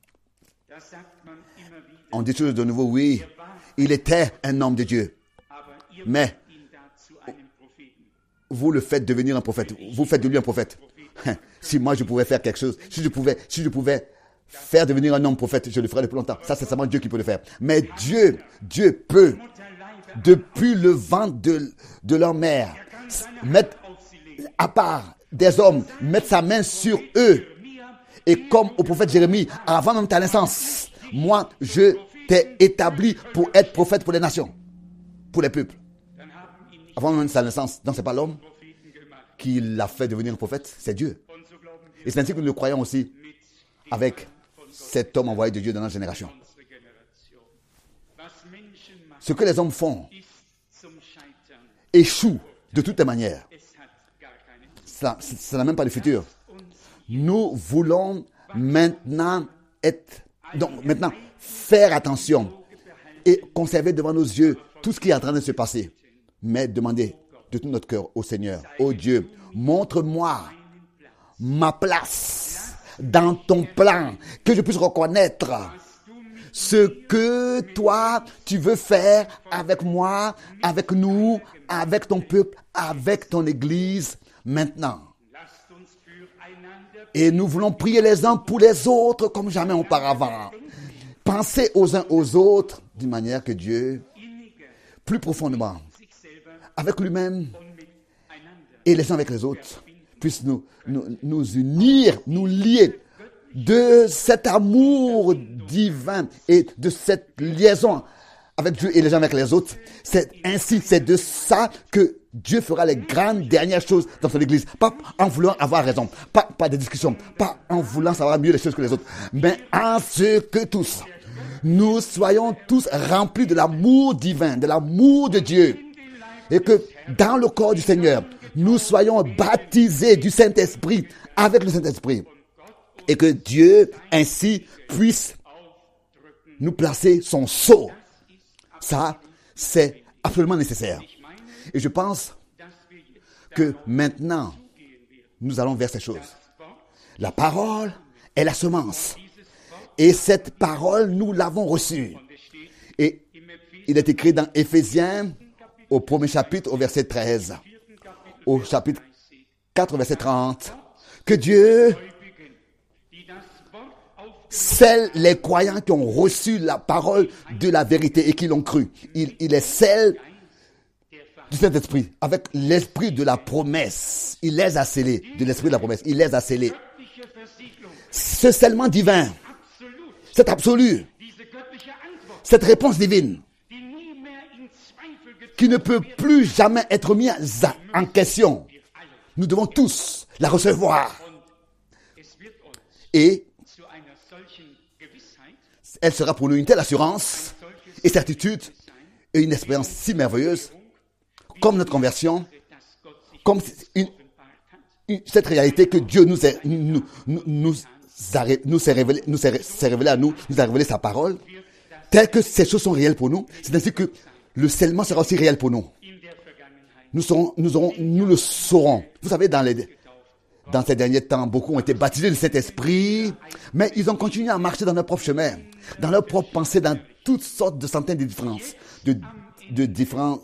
On dit toujours de nouveau, oui, il était un homme de Dieu. Mais vous le faites devenir un prophète. Vous faites de lui un prophète. Si moi je pouvais faire quelque chose, si je pouvais, si je pouvais faire devenir un homme prophète, je le ferais depuis longtemps. Ça, c'est seulement Dieu qui peut le faire. Mais Dieu, Dieu peut, depuis le ventre de, de leur mère, mettre à part des hommes, mettre sa main sur eux. Et comme au prophète Jérémie, avant même ta naissance, moi, je t'ai établi pour être prophète pour les nations, pour les peuples. Avant même sa naissance. Donc, ce n'est pas l'homme qui l'a fait devenir un prophète, c'est Dieu. Et c'est ainsi que nous le croyons aussi avec cet homme envoyé de Dieu dans notre génération. Ce que les hommes font échoue de toutes les manières. Ça, ça n'a même pas de futur. Nous voulons maintenant être, donc maintenant faire attention et conserver devant nos yeux tout ce qui est en train de se passer. Mais demander de tout notre cœur au Seigneur, au Dieu, montre-moi ma place dans ton plan, que je puisse reconnaître ce que toi, tu veux faire avec moi, avec nous, avec ton peuple, avec ton Église, maintenant. Et nous voulons prier les uns pour les autres comme jamais auparavant. Penser aux uns aux autres d'une manière que Dieu, plus profondément, avec lui-même et les uns avec les autres, puisse nous, nous, nous unir, nous lier de cet amour divin et de cette liaison avec Dieu et les uns avec les autres. C'est ainsi, c'est de ça que Dieu fera les grandes dernières choses dans son Église. Pas en voulant avoir raison, pas, pas de discussion, pas en voulant savoir mieux les choses que les autres, mais en ce que tous, nous soyons tous remplis de l'amour divin, de l'amour de Dieu. Et que dans le corps du Seigneur, nous soyons baptisés du Saint-Esprit avec le Saint-Esprit. Et que Dieu ainsi puisse nous placer son sceau. Ça, c'est absolument nécessaire. Et je pense que maintenant, nous allons vers ces choses. La parole est la semence. Et cette parole, nous l'avons reçue. Et il est écrit dans Éphésiens, au premier chapitre, au verset treize, au chapitre quatre, verset trente, que Dieu scelle les croyants qui ont reçu la parole de la vérité et qui l'ont cru. Il, il est scelle du Saint-Esprit, avec l'esprit de la promesse. Il les a scellés, de l'esprit de la promesse. Il les a scellés. Ce scellement divin, c'est absolu. Cette réponse divine, qui ne peut plus jamais être mise en question. Nous devons tous la recevoir. Et elle sera pour nous une telle assurance et certitude et une expérience si merveilleuse comme notre conversion, comme une, une, cette réalité que Dieu nous, est, nous, nous, nous, a, nous s'est révélé, nous s'est, s'est révélé à nous, nous a révélé sa parole, telles que ces choses sont réelles pour nous. C'est ainsi que le scellement sera aussi réel pour nous. Nous, serons, nous, aurons, nous le saurons. Vous savez, dans, les, dans ces derniers temps, beaucoup ont été baptisés de cet esprit, mais ils ont continué à marcher dans leur propre chemin, dans leur propre pensée, dans toutes sortes de centaines de différences, de, de différentes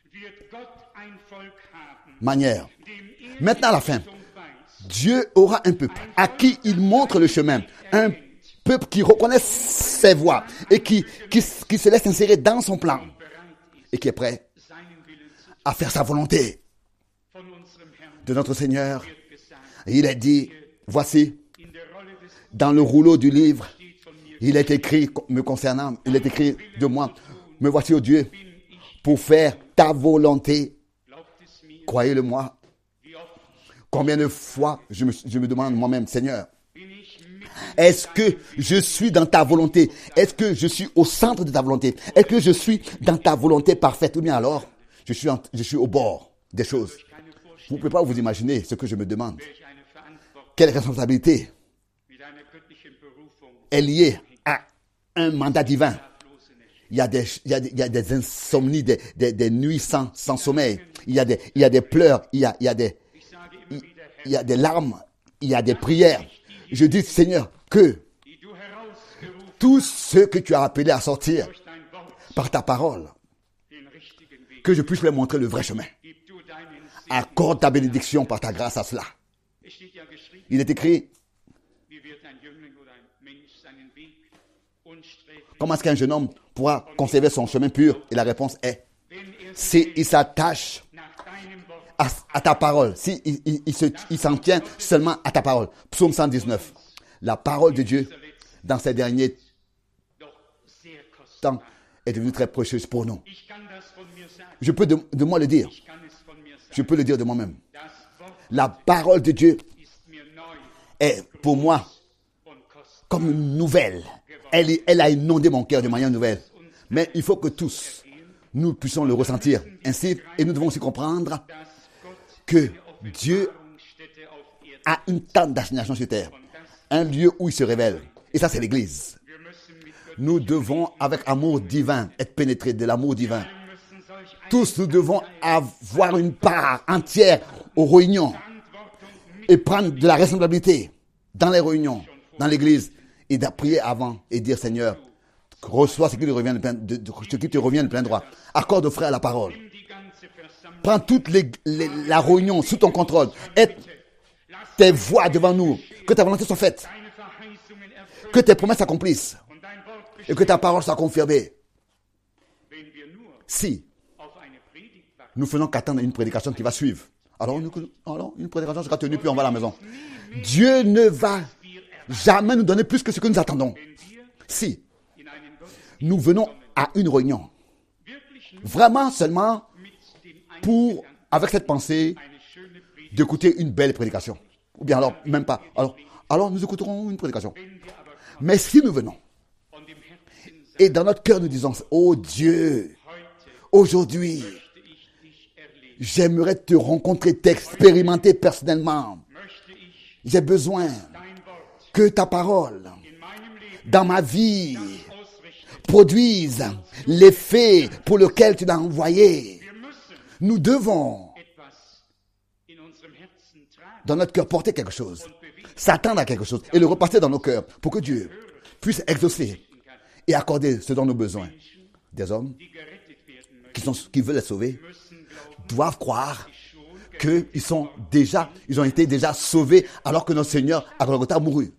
manières. Maintenant, à la fin, Dieu aura un peuple à qui il montre le chemin, un peuple qui reconnaît ses voies et qui, qui, qui se laisse insérer dans son plan et qui est prêt à faire sa volonté de notre Seigneur. Et il a dit, voici, dans le rouleau du livre, il est écrit me concernant, il est écrit de moi, me voici, ô Dieu, pour faire ta volonté. Croyez-le moi. Combien de fois je me, je me demande moi-même, Seigneur, est-ce que je suis dans ta volonté? Est-ce que je suis au centre de ta volonté? Est-ce que je suis dans ta volonté parfaite? Ou bien alors, je suis, en, je suis au bord des choses. Vous ne pouvez pas vous imaginer ce que je me demande. Quelle responsabilité est liée à un mandat divin Il y a des, il y a des, il y a des insomnies, des, des, des nuits sans, sans sommeil. Il y a des, il y a des pleurs, il y a, il y a des, il, il y a des larmes, il y a des prières. Je dis, Seigneur, que tous ceux que tu as appelés à sortir par ta parole, que je puisse leur montrer le vrai chemin. Accorde ta bénédiction par ta grâce à cela. Il est écrit, comment est-ce qu'un jeune homme pourra conserver son chemin pur? Et la réponse est, s'il s'attache à, à ta parole, s'il il, il, il, se, il s'en tient seulement à ta parole. Psaume cent dix-neuf. La parole de Dieu, dans ces derniers temps, est devenue très précieuse pour nous. Je peux de, de moi le dire. Je peux le dire de moi-même. La parole de Dieu est pour moi comme une nouvelle. Elle, elle a inondé mon cœur de manière nouvelle. Mais il faut que tous, nous puissions le ressentir ainsi. Et nous devons aussi comprendre que Dieu a une tente d'assignation sur terre. Un lieu où il se révèle. Et ça, c'est l'Église. Nous devons, avec amour divin, être pénétrés de l'amour divin. Tous, nous devons avoir une part entière aux réunions et prendre de la responsabilité dans les réunions, dans l'Église, et de prier avant et dire, Seigneur, reçois ce qui te revient de plein, de, de, ce qui te revient de plein droit. Accorde au frère la parole. Prends toute les, les, la réunion sous ton contrôle. Aide tes voix devant nous. Que ta volonté soit faite. Que tes promesses s'accomplissent. Et que ta parole soit confirmée. Si nous faisons qu'attendre une prédication qui va suivre, alors, nous, alors une prédication sera tenue, puis on va à la maison. Dieu ne va jamais nous donner plus que ce que nous attendons. Si nous venons à une réunion, vraiment seulement pour, avec cette pensée, d'écouter une belle prédication. Ou bien alors, même pas. Alors, alors nous écouterons une prédication. Mais si nous venons, et dans notre cœur nous disons, oh Dieu, aujourd'hui, j'aimerais te rencontrer, t'expérimenter personnellement. J'ai besoin que ta parole, dans ma vie, produise l'effet pour lequel tu l'as envoyé. Nous devons, dans notre cœur, porter quelque chose, s'attendre à quelque chose et le repasser dans nos cœurs pour que Dieu puisse exaucer et accorder ce dont nous avons besoin. Des hommes qui, sont, qui veulent être sauvés doivent croire qu'ils sont déjà, ils ont été déjà sauvés alors que notre Seigneur à Golgotha a mouru.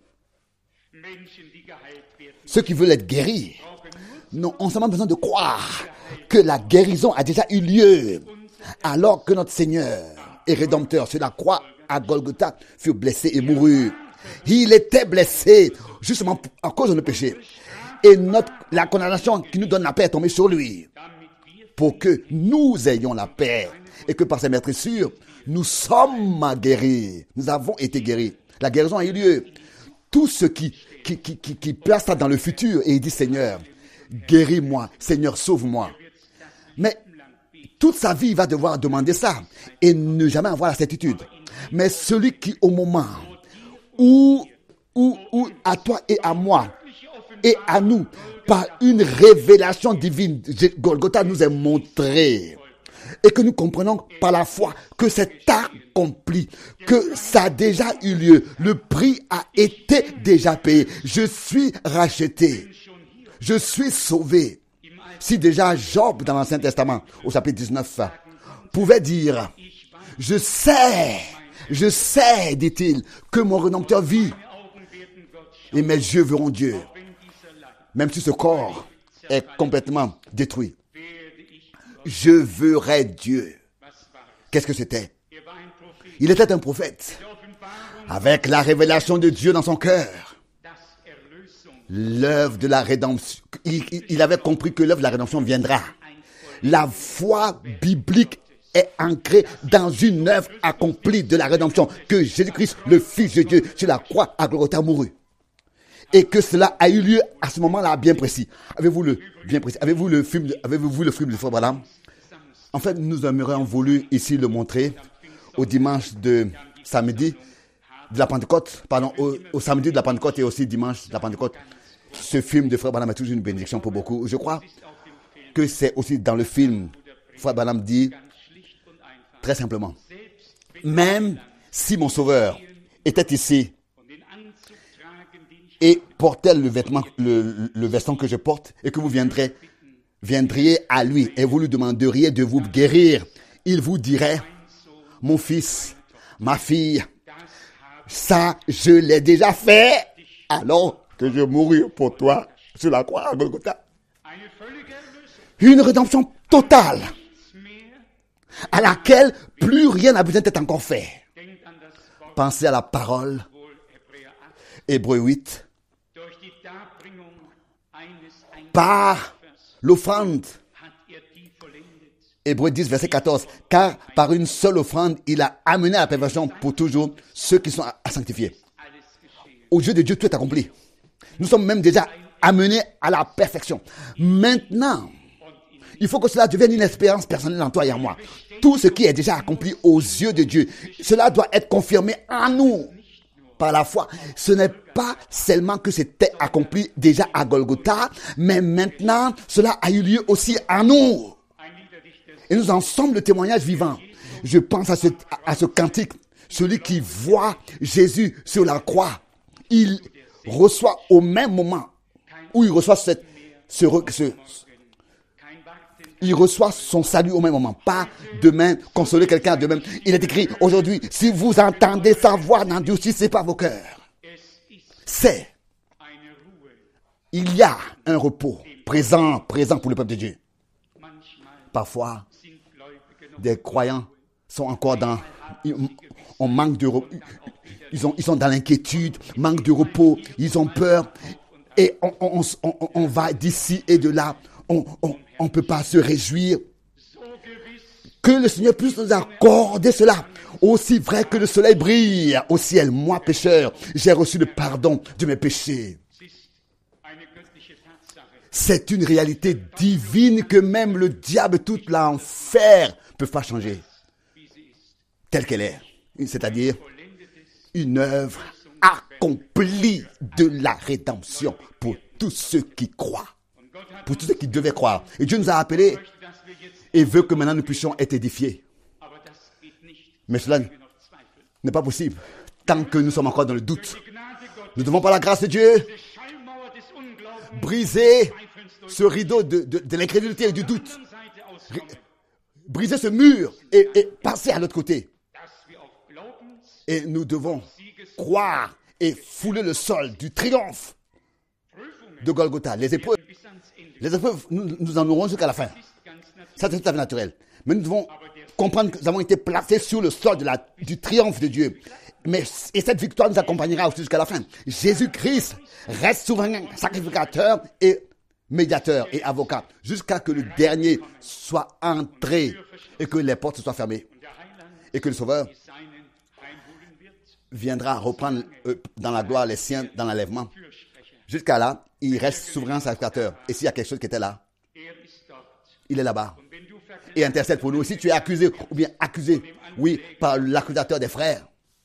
Ceux qui veulent être guéris non, ont seulement besoin de croire que la guérison a déjà eu lieu alors que notre Seigneur et Rédempteur sur la croix à Golgotha fut blessé et mouru. Il était blessé justement à cause de nos péchés. Et notre, la condamnation qui nous donne la paix est tombée sur lui pour que nous ayons la paix et que par ses meurtrissures, nous sommes guéris. Nous avons été guéris. La guérison a eu lieu. Tout ce qui, qui, qui, qui, qui place ça dans le futur et il dit, Seigneur, guéris-moi, Seigneur, sauve-moi. Mais toute sa vie, il va devoir demander ça et ne jamais avoir la certitude. Mais celui qui, au moment où, où, où à toi et à moi, et à nous, par une révélation divine, Golgotha nous est montré. Et que nous comprenons par la foi que c'est accompli, que ça a déjà eu lieu. Le prix a été déjà payé. Je suis racheté. Je suis sauvé. Si déjà Job, dans l'Ancien Testament, au chapitre dix-neuf, pouvait dire, je sais, je sais, dit-il, que mon Rédempteur vit. Et mes yeux verront Dieu. Même si ce corps est complètement détruit. Je verrai Dieu. Qu'est-ce que c'était? Il était un prophète. Avec la révélation de Dieu dans son cœur. L'œuvre de la rédemption. Il, il avait compris que l'œuvre de la rédemption viendra. La foi biblique est ancrée dans une œuvre accomplie de la rédemption. Que Jésus-Christ, le Fils de Dieu, sur la croix à Golgotha mourut. Et que cela a eu lieu à ce moment-là bien précis. Avez-vous le bien précis? Avez-vous le film? De, avez-vous vu le film de Frère Branham? En fait, nous aimerions voulu ici le montrer au dimanche de samedi de la Pentecôte, pardon, au, au samedi de la Pentecôte et aussi dimanche de la Pentecôte. Ce film de Frère Branham est toujours une bénédiction pour beaucoup. Je crois que c'est aussi dans le film. Frère Branham dit très simplement, même si mon sauveur était ici et portait le vêtement, le, le veston que je porte, et que vous viendrez, viendriez à lui et vous lui demanderiez de vous guérir, il vous dirait, mon fils, ma fille, ça, je l'ai déjà fait, alors que je mourrai pour toi sur la croix à Golgotha. Une rédemption totale, à laquelle plus rien n'a besoin d'être encore fait. Pensez à la parole, Hébreux huit, par l'offrande, Hébreux dix, verset quatorze, car par une seule offrande, il a amené à la perfection pour toujours ceux qui sont à sanctifier. Aux yeux de Dieu, tout est accompli. Nous sommes même déjà amenés à la perfection. Maintenant, il faut que cela devienne une expérience personnelle en toi et en moi. Tout ce qui est déjà accompli aux yeux de Dieu, cela doit être confirmé en nous par la foi. Ce n'est pas seulement que c'était accompli déjà à Golgotha, mais maintenant, cela a eu lieu aussi en nous. Et nous en sommes le témoignage vivant. Je pense à ce, à ce cantique. Celui qui voit Jésus sur la croix, il reçoit au même moment où il reçoit cette, ce, ce, il reçoit son salut au même moment. Pas demain, consoler quelqu'un demain. Il est écrit aujourd'hui, si vous entendez sa voix, n'endurcissez pas vos cœurs. C'est, il y a un repos présent, présent pour le peuple de Dieu. Parfois, des croyants sont encore dans, on manque de repos, ils, ont, ils sont dans l'inquiétude, manque de repos, ils ont peur, et on, on, on, on va d'ici et de là, on ne peut pas se réjouir. Que le Seigneur puisse nous accorder cela. Aussi vrai que le soleil brille au ciel, moi pécheur, j'ai reçu le pardon de mes péchés. C'est une réalité divine que même le diable, tout l'enfer ne peut pas changer. Telle qu'elle est. C'est-à-dire une œuvre accomplie de la rédemption pour tous ceux qui croient. Pour tous ceux qui devaient croire. Et Dieu nous a appelés et veut que maintenant nous puissions être édifiés. Mais cela n'est pas possible tant que nous sommes encore dans le doute. Nous devons par la grâce de Dieu briser ce rideau de, de, de l'incrédulité et du doute. Briser ce mur et, et passer à l'autre côté. Et nous devons croire et fouler le sol du triomphe de Golgotha. Les épreuves, les épreuves nous, nous en aurons jusqu'à la fin. Ça, c'est tout à fait naturel. Mais nous devons comprendre que nous avons été placés sur le sol de la, du triomphe de Dieu. Mais, et cette victoire nous accompagnera aussi jusqu'à la fin. Jésus-Christ reste souverain, sacrificateur et médiateur et avocat, jusqu'à que le dernier soit entré et que les portes soient fermées. Et que le Sauveur viendra reprendre euh, dans la gloire les siens dans l'enlèvement. Jusqu'à là, il reste souverain sacrificateur. Et s'il y a quelque chose qui était là, il est là-bas. Et intercède pour nous. Si tu es accusé ou bien accusé, oui, par l'accusateur des frères,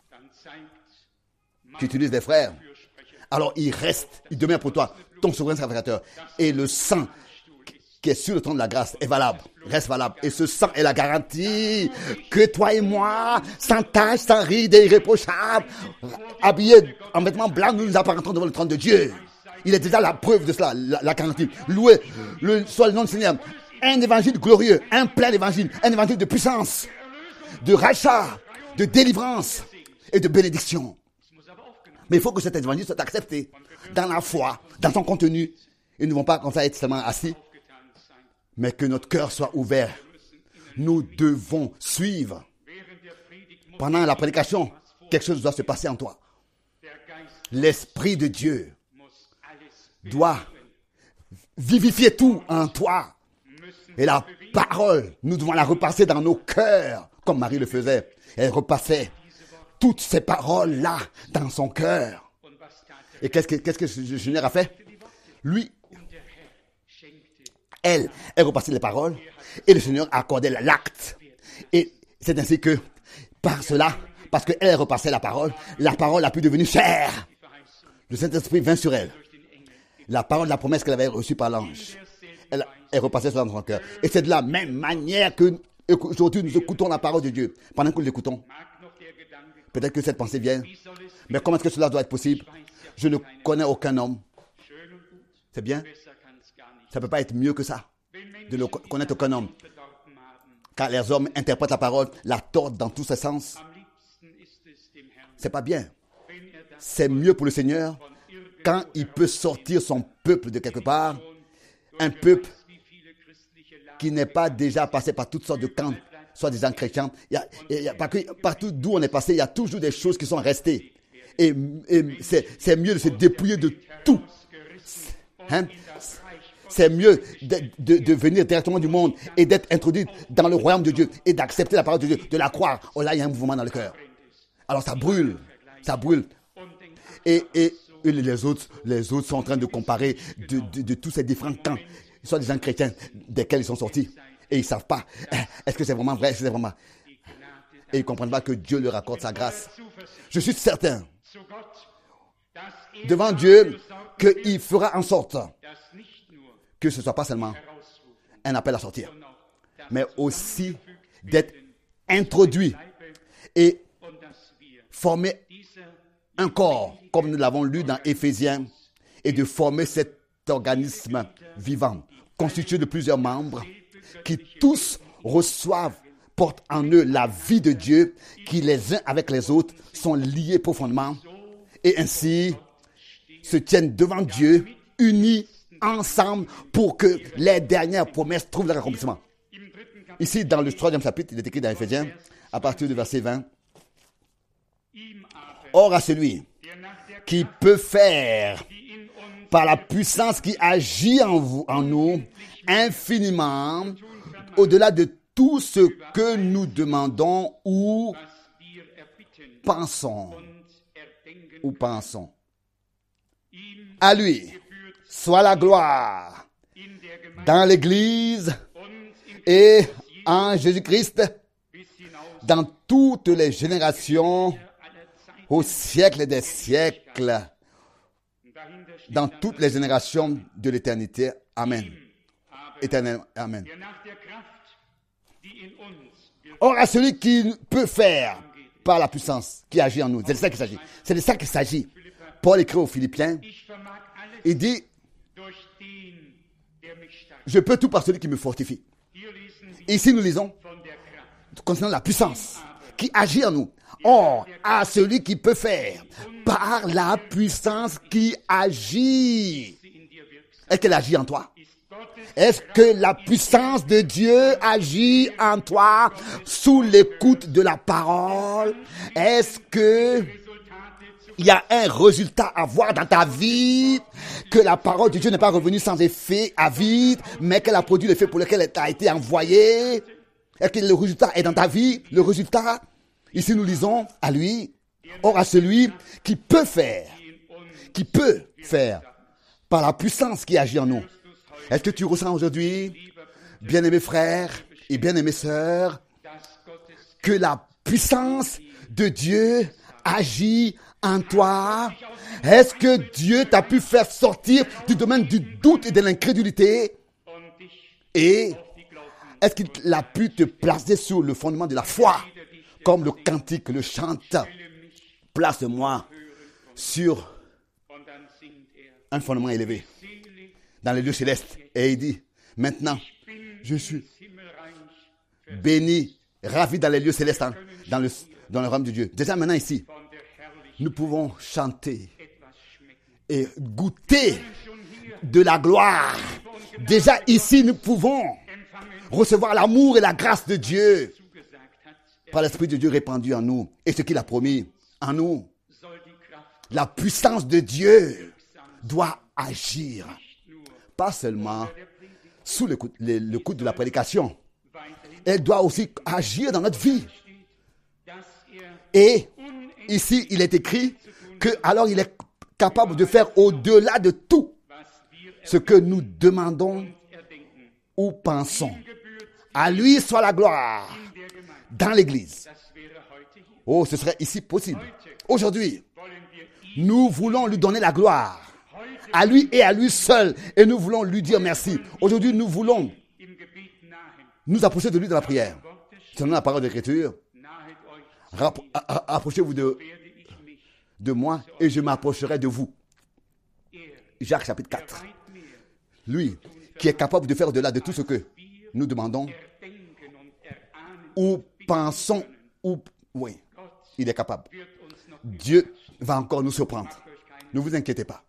tu utilises des frères, alors il reste, il demeure pour toi ton souverain sacrificateur. Et le sang qui est sur le trône de la grâce est valable, reste valable. Et ce sang est la garantie que toi et moi, sans tache, sans ride et irréprochable, habillés en vêtements blancs, nous nous apparentons devant le trône de Dieu. Il est déjà la preuve de cela, la, la garantie. Loué le, soit le nom du Seigneur. Un évangile glorieux, un plein évangile, un évangile de puissance, de rachat, de délivrance et de bénédiction. Mais il faut que cet évangile soit accepté dans la foi, dans son contenu. Ils ne vont pas comme ça être seulement assis, mais que notre cœur soit ouvert. Nous devons suivre. Pendant la prédication, quelque chose doit se passer en toi. L'Esprit de Dieu doit vivifier tout en toi. Et la parole, nous devons la repasser dans nos cœurs, comme Marie le faisait. Elle repassait toutes ces paroles-là dans son cœur. Et qu'est-ce que, qu'est-ce que le Seigneur a fait? Lui, elle, elle repassait les paroles et le Seigneur accordait l'acte. Et c'est ainsi que, par cela, parce qu'elle repassait la parole, la parole a pu devenir chair. Le Saint-Esprit vint sur elle. La parole de la promesse qu'elle avait reçue par l'ange. elle est repassée cela dans son cœur. Et c'est de la même manière que aujourd'hui nous écoutons la parole de Dieu. Pendant que nous l'écoutons, peut-être que cette pensée vient. Mais comment est-ce que cela doit être possible? Je ne connais aucun homme. C'est bien? Ça ne peut pas être mieux que ça, de ne connaître aucun homme. Car les hommes interprètent la parole, la tordent dans tous ses sens. C'est pas bien. C'est mieux pour le Seigneur quand il peut sortir son peuple de quelque part, un peuple qui n'est pas déjà passé par toutes sortes de camps, soi-disant chrétiens. Il y a, il y a, partout d'où on est passé, il y a toujours des choses qui sont restées. Et, et c'est, c'est mieux de se dépouiller de tout. Hein? C'est mieux de, de, de venir directement du monde et d'être introduit dans le royaume de Dieu et d'accepter la parole de Dieu, de la croire. Oh là, il y a un mouvement dans le cœur. Alors ça brûle, ça brûle. Et, et, et les autres, les autres sont en train de comparer de, de, de tous ces différents camps, soit des gens chrétiens desquels ils sont sortis. Et ils ne savent pas, est-ce que c'est vraiment vrai, est-ce que c'est vraiment... Et ils ne comprennent pas que Dieu leur accorde sa grâce. Je suis certain, devant Dieu, qu'il fera en sorte que ce ne soit pas seulement un appel à sortir, mais aussi d'être introduit et former un corps, comme nous l'avons lu dans Éphésiens, et de former cet organisme vivant, constitué de plusieurs membres, qui tous reçoivent, portent en eux la vie de Dieu, qui les uns avec les autres sont liés profondément, et ainsi se tiennent devant Dieu, unis ensemble pour que les dernières promesses trouvent leur accomplissement. Ici, dans le troisième chapitre, il est écrit dans Éphésiens, à partir du verset vingt, « Or à celui qui peut faire, par la puissance qui agit en, vous, en nous, infiniment, au-delà de tout ce que nous demandons ou pensons, ou pensons. À lui soit la gloire dans l'Église et en Jésus-Christ, dans toutes les générations, au siècle des siècles, dans toutes les générations de l'éternité. Amen. Éternel. Amen. Or, à celui qui peut faire par la puissance qui agit en nous, c'est de ça qu'il s'agit. C'est de ça qu'il s'agit. Paul écrit aux Philippiens, il dit, je peux tout par celui qui me fortifie. Ici, nous lisons concernant la puissance qui agit en nous. Or, à celui qui peut faire par la puissance qui agit. Est-ce qu'elle agit en toi? Est-ce que la puissance de Dieu agit en toi sous l'écoute de la parole? Est-ce que il y a un résultat à voir dans ta vie, que la parole de Dieu n'est pas revenue sans effet à vide, mais qu'elle a produit l'effet pour lequel elle a été envoyée? Est-ce que le résultat est dans ta vie? Le résultat, ici nous lisons à lui, or à celui qui peut faire, qui peut faire par la puissance qui agit en nous. Est-ce que tu ressens aujourd'hui, bien-aimés frères et bien-aimées sœurs, que la puissance de Dieu agit en toi? Est-ce que Dieu t'a pu faire sortir du domaine du doute et de l'incrédulité? Et est-ce qu'il a pu te placer sur le fondement de la foi, comme le cantique le chante? Place-moi sur un fondement élevé dans les lieux célestes. Et il dit, maintenant, je suis béni, ravi dans les lieux célestes, hein, dans le, dans le royaume de Dieu. Déjà maintenant ici, nous pouvons chanter et goûter de la gloire. Déjà ici, nous pouvons recevoir l'amour et la grâce de Dieu par l'Esprit de Dieu répandu en nous et ce qu'il a promis en nous. La puissance de Dieu doit agir, pas seulement sous le coup, le, le coup de la prédication. Elle doit aussi agir dans notre vie. Et ici, il est écrit que alors il est capable de faire au-delà de tout ce que nous demandons ou pensons. À lui soit la gloire dans l'Église. Oh, ce serait ici possible. Aujourd'hui, nous voulons lui donner la gloire. à lui et à lui seul. Et nous voulons lui dire merci. Aujourd'hui, nous voulons nous approcher de lui dans la prière. Selon la parole de l'Écriture, approchez-vous de, de moi et je m'approcherai de vous. Jacques chapitre quatre. Lui qui est capable de faire au-delà de tout ce que nous demandons ou pensons, ou oui, il est capable. Dieu va encore nous surprendre. Ne vous inquiétez pas.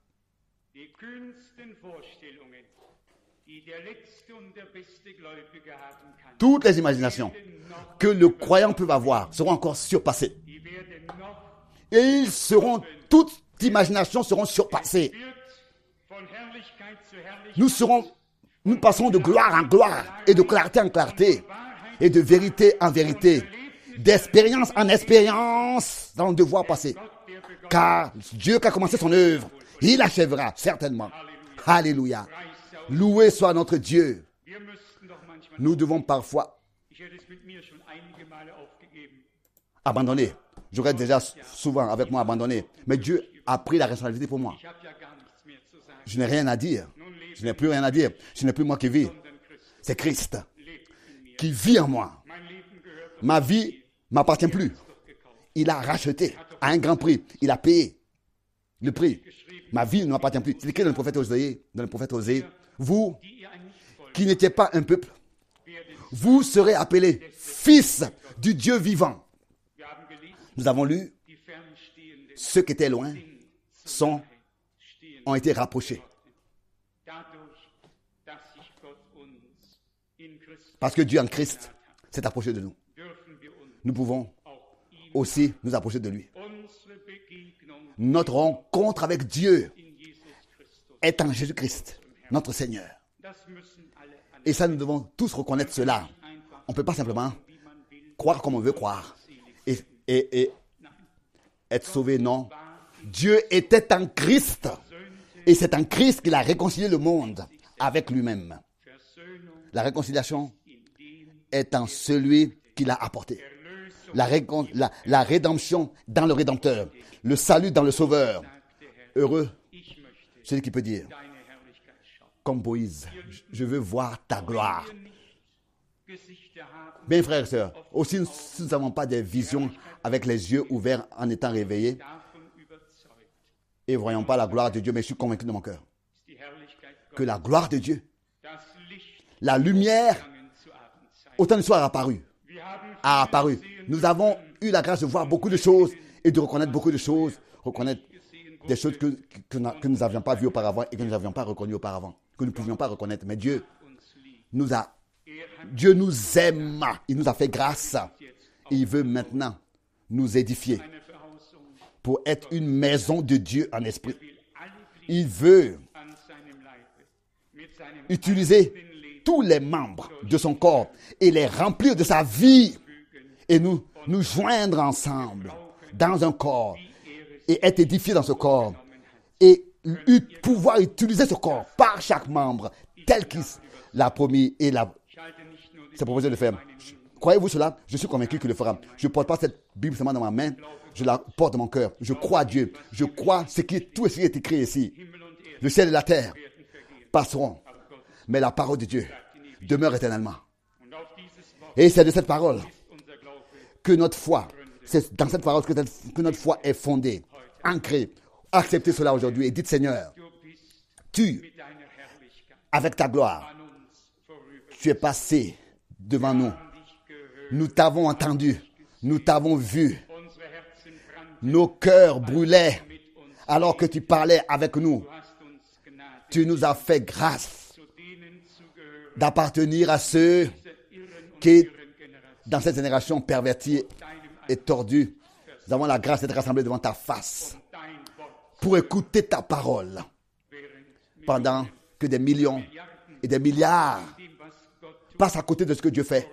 Toutes les imaginations que le croyant peut avoir seront encore surpassées. Et ils seront, toutes imaginations seront surpassées. Nous serons, nous passerons de gloire en gloire et de clarté en clarté et de vérité en vérité, d'expérience en expérience dans le devoir passé. Car Dieu qui a commencé son œuvre, il achèvera certainement. Alléluia. Loué soit notre Dieu. Nous devons parfois abandonner. J'aurais déjà souvent avec moi abandonné. Mais Dieu a pris la responsabilité pour moi. Je n'ai rien à dire. Je n'ai plus rien à dire. Ce n'est plus moi qui vis. C'est Christ qui vit en moi. Ma vie ne m'appartient plus. Il a racheté à un grand prix. Il a payé le prix. Ma vie ne m'appartient plus. C'est écrit dans le prophète Osée, dans le prophète Osée, vous qui n'étiez pas un peuple, vous serez appelés fils du Dieu vivant. Nous avons lu, ceux qui étaient loin sont, ont été rapprochés. Parce que Dieu en Christ s'est approché de nous. Nous pouvons aussi nous approcher de lui. Notre rencontre avec Dieu est en Jésus-Christ, notre Seigneur. Et ça, nous devons tous reconnaître cela. On ne peut pas simplement croire comme on veut croire et, et, et être sauvé, non. Dieu était en Christ et c'est en Christ qu'il a réconcilié le monde avec lui-même. La réconciliation est en celui qui l'a apporté. La, récon- la, la rédemption dans le Rédempteur. Le salut dans le Sauveur. Heureux celui qui peut dire, comme Moïse, je veux voir ta gloire. Bien, frères et sœurs, aussi si nous n'avons pas des visions avec les yeux ouverts en étant réveillés et ne voyons pas la gloire de Dieu, mais je suis convaincu de mon cœur que la gloire de Dieu, la lumière, autant de soir a apparu, a apparu. Nous avons eu la grâce de voir beaucoup de choses et de reconnaître beaucoup de choses, reconnaître des choses que, que, que nous n'avions pas vues auparavant et que nous n'avions pas reconnues auparavant, que nous ne pouvions pas reconnaître. Mais Dieu nous a, Dieu nous aime, il nous a fait grâce. Il veut maintenant nous édifier pour être une maison de Dieu en esprit. Il veut utiliser tous les membres de son corps et les remplir de sa vie et nous, nous joindre ensemble dans un corps et être édifiés dans ce corps et pouvoir utiliser ce corps par chaque membre tel qu'il l'a promis et l'a s'est proposé de faire. Croyez-vous cela? Je suis convaincu qu'il le fera. Je ne porte pas cette Bible seulement dans ma main, je la porte dans mon cœur. Je crois à Dieu. Je crois ce qui, tout ce qui est écrit ici. Le ciel et la terre passeront, mais la parole de Dieu demeure éternellement. Et c'est de cette parole que notre foi, c'est dans cette parole que, que notre foi est fondée, ancrée. Acceptez cela aujourd'hui et dites, Seigneur, tu, avec ta gloire, tu es passé devant nous. Nous t'avons entendu, nous t'avons vu. Nos cœurs brûlaient alors que tu parlais avec nous. Tu nous as fait grâce d'appartenir à ceux qui, dans cette génération pervertie et tordue, nous avons la grâce d'être rassemblés devant ta face pour écouter ta parole pendant que des millions et des milliards passent à côté de ce que Dieu fait.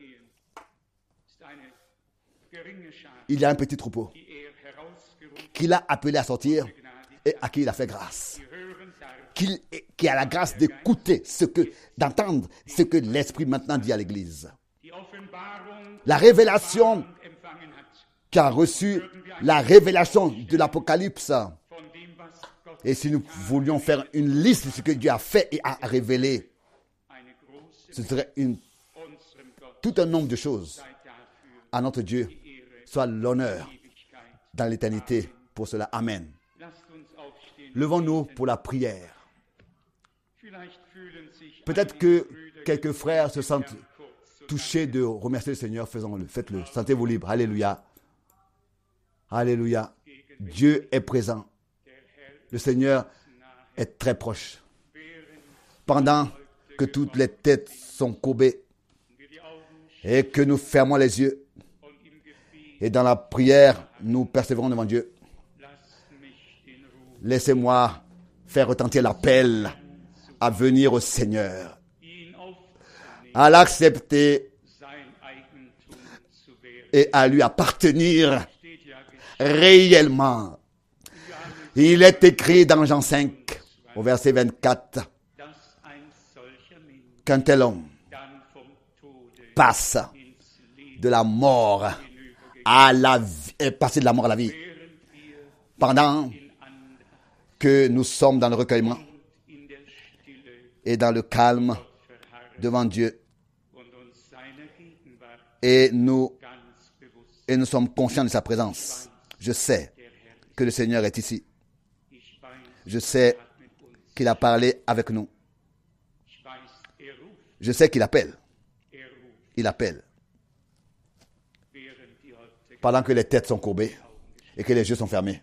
Il y a un petit troupeau qu'il a appelé à sortir et à qui il a fait grâce. Qu'il, qui a la grâce d'écouter ce que, d'entendre ce que l'Esprit maintenant dit à l'Église. La révélation qui a reçu, la révélation de l'Apocalypse Et si nous voulions faire une liste de ce que Dieu a fait et a révélé, ce serait une, tout un nombre de choses. À notre Dieu soit l'honneur dans l'éternité pour cela. Amen. Levons-nous pour la prière. Peut-être que quelques frères se sentent touchés de remercier le Seigneur. Faisons-le, faites-le. Sentez-vous libre. Alléluia. Alléluia. Dieu est présent. Le Seigneur est très proche. Pendant que toutes les têtes sont courbées et que nous fermons les yeux et dans la prière, nous persévérons devant Dieu. Laissez-moi faire retentir l'appel à venir au Seigneur, à l'accepter et à lui appartenir réellement. Il est écrit dans Jean cinq, au verset vingt-quatre, qu'un tel homme passe de la mort à la vie, est passé de la mort à la vie. Pendant que nous sommes dans le recueillement et dans le calme devant Dieu, et nous, et nous sommes conscients de sa présence. Je sais que le Seigneur est ici. Je sais qu'il a parlé avec nous. Je sais qu'il appelle. Il appelle. Pendant que les têtes sont courbées et que les yeux sont fermés.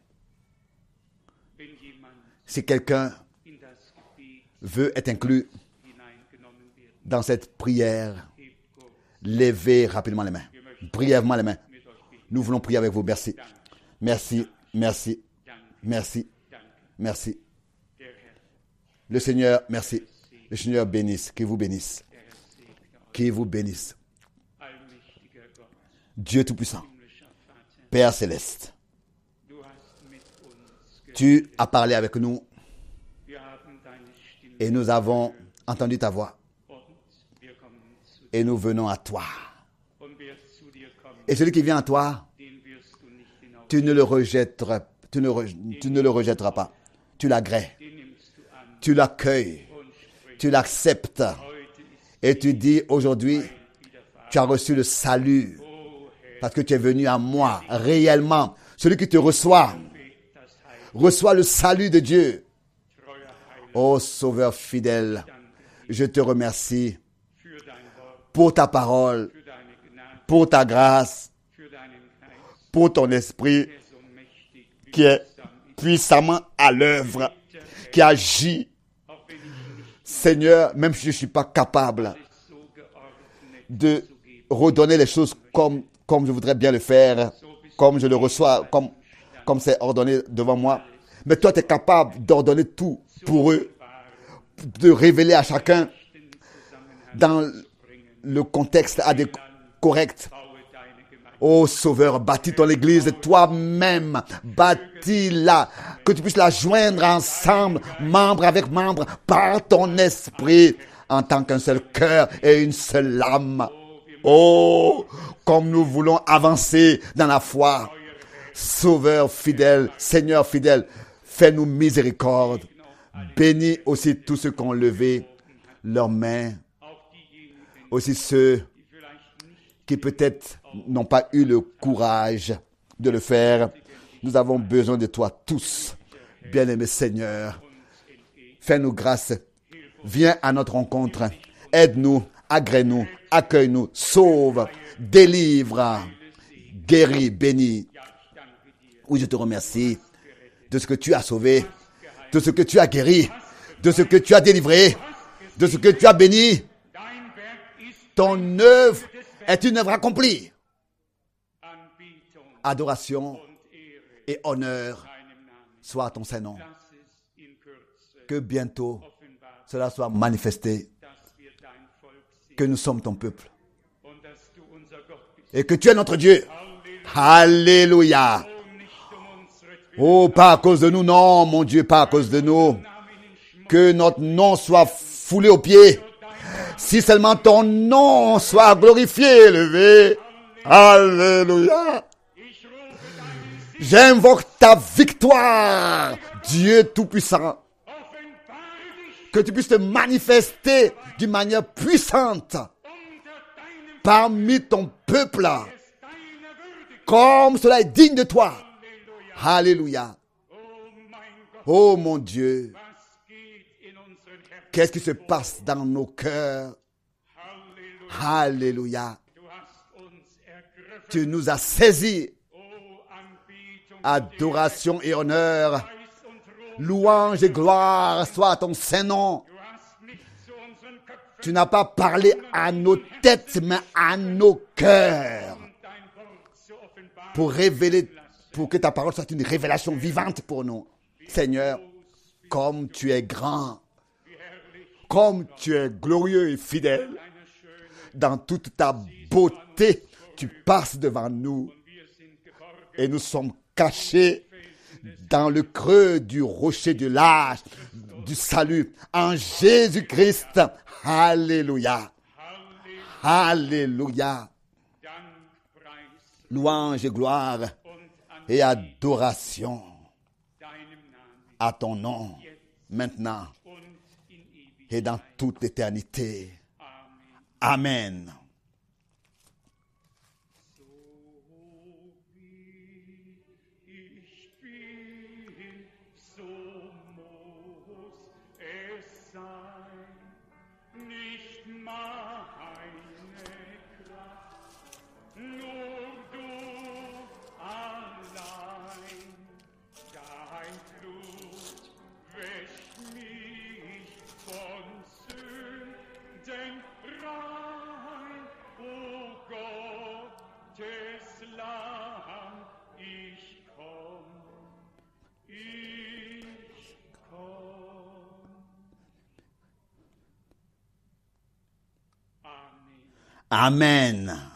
Si quelqu'un veut être inclus dans cette prière, levez rapidement les mains. Brièvement les mains. Nous voulons prier avec vous. Merci. Merci, merci, merci, merci. Le Seigneur, merci. Le Seigneur bénisse, qu'il vous bénisse. Qu'il vous bénisse. Dieu Tout-Puissant, Père Céleste, tu as parlé avec nous et nous avons entendu ta voix et nous venons à toi. Et celui qui vient à toi, tu ne le rejetteras, tu ne, tu ne le rejetteras pas. Tu l'agrées, tu l'accueilles, tu l'acceptes et tu dis aujourd'hui, tu as reçu le salut parce que tu es venu à moi réellement. Celui qui te reçoit, reçoit le salut de Dieu. Ô Sauveur fidèle, je te remercie pour ta parole, pour ta grâce, pour ton esprit qui est puissamment à l'œuvre, qui agit. Seigneur, même si je ne suis pas capable de redonner les choses comme, comme je voudrais bien le faire, comme je le reçois, comme, comme c'est ordonné devant moi, mais toi, tu es capable d'ordonner tout pour eux, de révéler à chacun dans le contexte correct. Ô Sauveur, bâtis ton Église toi-même, bâtis-la, que tu puisses la joindre ensemble, membre avec membre, par ton esprit, en tant qu'un seul cœur et une seule âme. Oh, comme nous voulons avancer dans la foi. Sauveur fidèle, Seigneur fidèle, fais-nous miséricorde. Bénis aussi tous ceux qui ont levé leurs mains, aussi ceux qui peut-être n'ont pas eu le courage de le faire. Nous avons besoin de toi tous, bien-aimé Seigneur. Fais-nous grâce. Viens à notre rencontre. Aide-nous, agrée-nous, accueille-nous, sauve, délivre, guéris, bénis. Oui, je te remercie de ce que tu as sauvé, de ce que tu as guéri, de ce que tu as délivré, de ce que tu as béni. Ton œuvre est une œuvre accomplie. Adoration et honneur soient à ton Saint-Nom. Que bientôt cela soit manifesté, que nous sommes ton peuple et que tu es notre Dieu. Alléluia. Oh, pas à cause de nous, non, mon Dieu, pas à cause de nous. Que notre nom soit foulé aux pieds. Si seulement ton nom soit glorifié, élevé. Alléluia. J'invoque ta victoire Dieu Tout-Puissant, que tu puisses te manifester d'une manière puissante parmi ton peuple, comme cela est digne de toi. Alléluia. Oh mon Dieu, qu'est-ce qui se passe dans nos cœurs? Alléluia. Tu nous as saisis. Adoration et honneur, louange et gloire soit à ton Saint-Nom. Tu n'as pas parlé à nos têtes, mais à nos cœurs. Pour révéler, pour que ta parole soit une révélation vivante pour nous. Seigneur, comme tu es grand, comme tu es glorieux et fidèle, dans toute ta beauté, tu passes devant nous et nous sommes cachés dans le creux du rocher du large, du salut, en Jésus-Christ. Alléluia. Alléluia. Louange et gloire et adoration à ton nom, maintenant et dans toute l'éternité. Amen. Amen.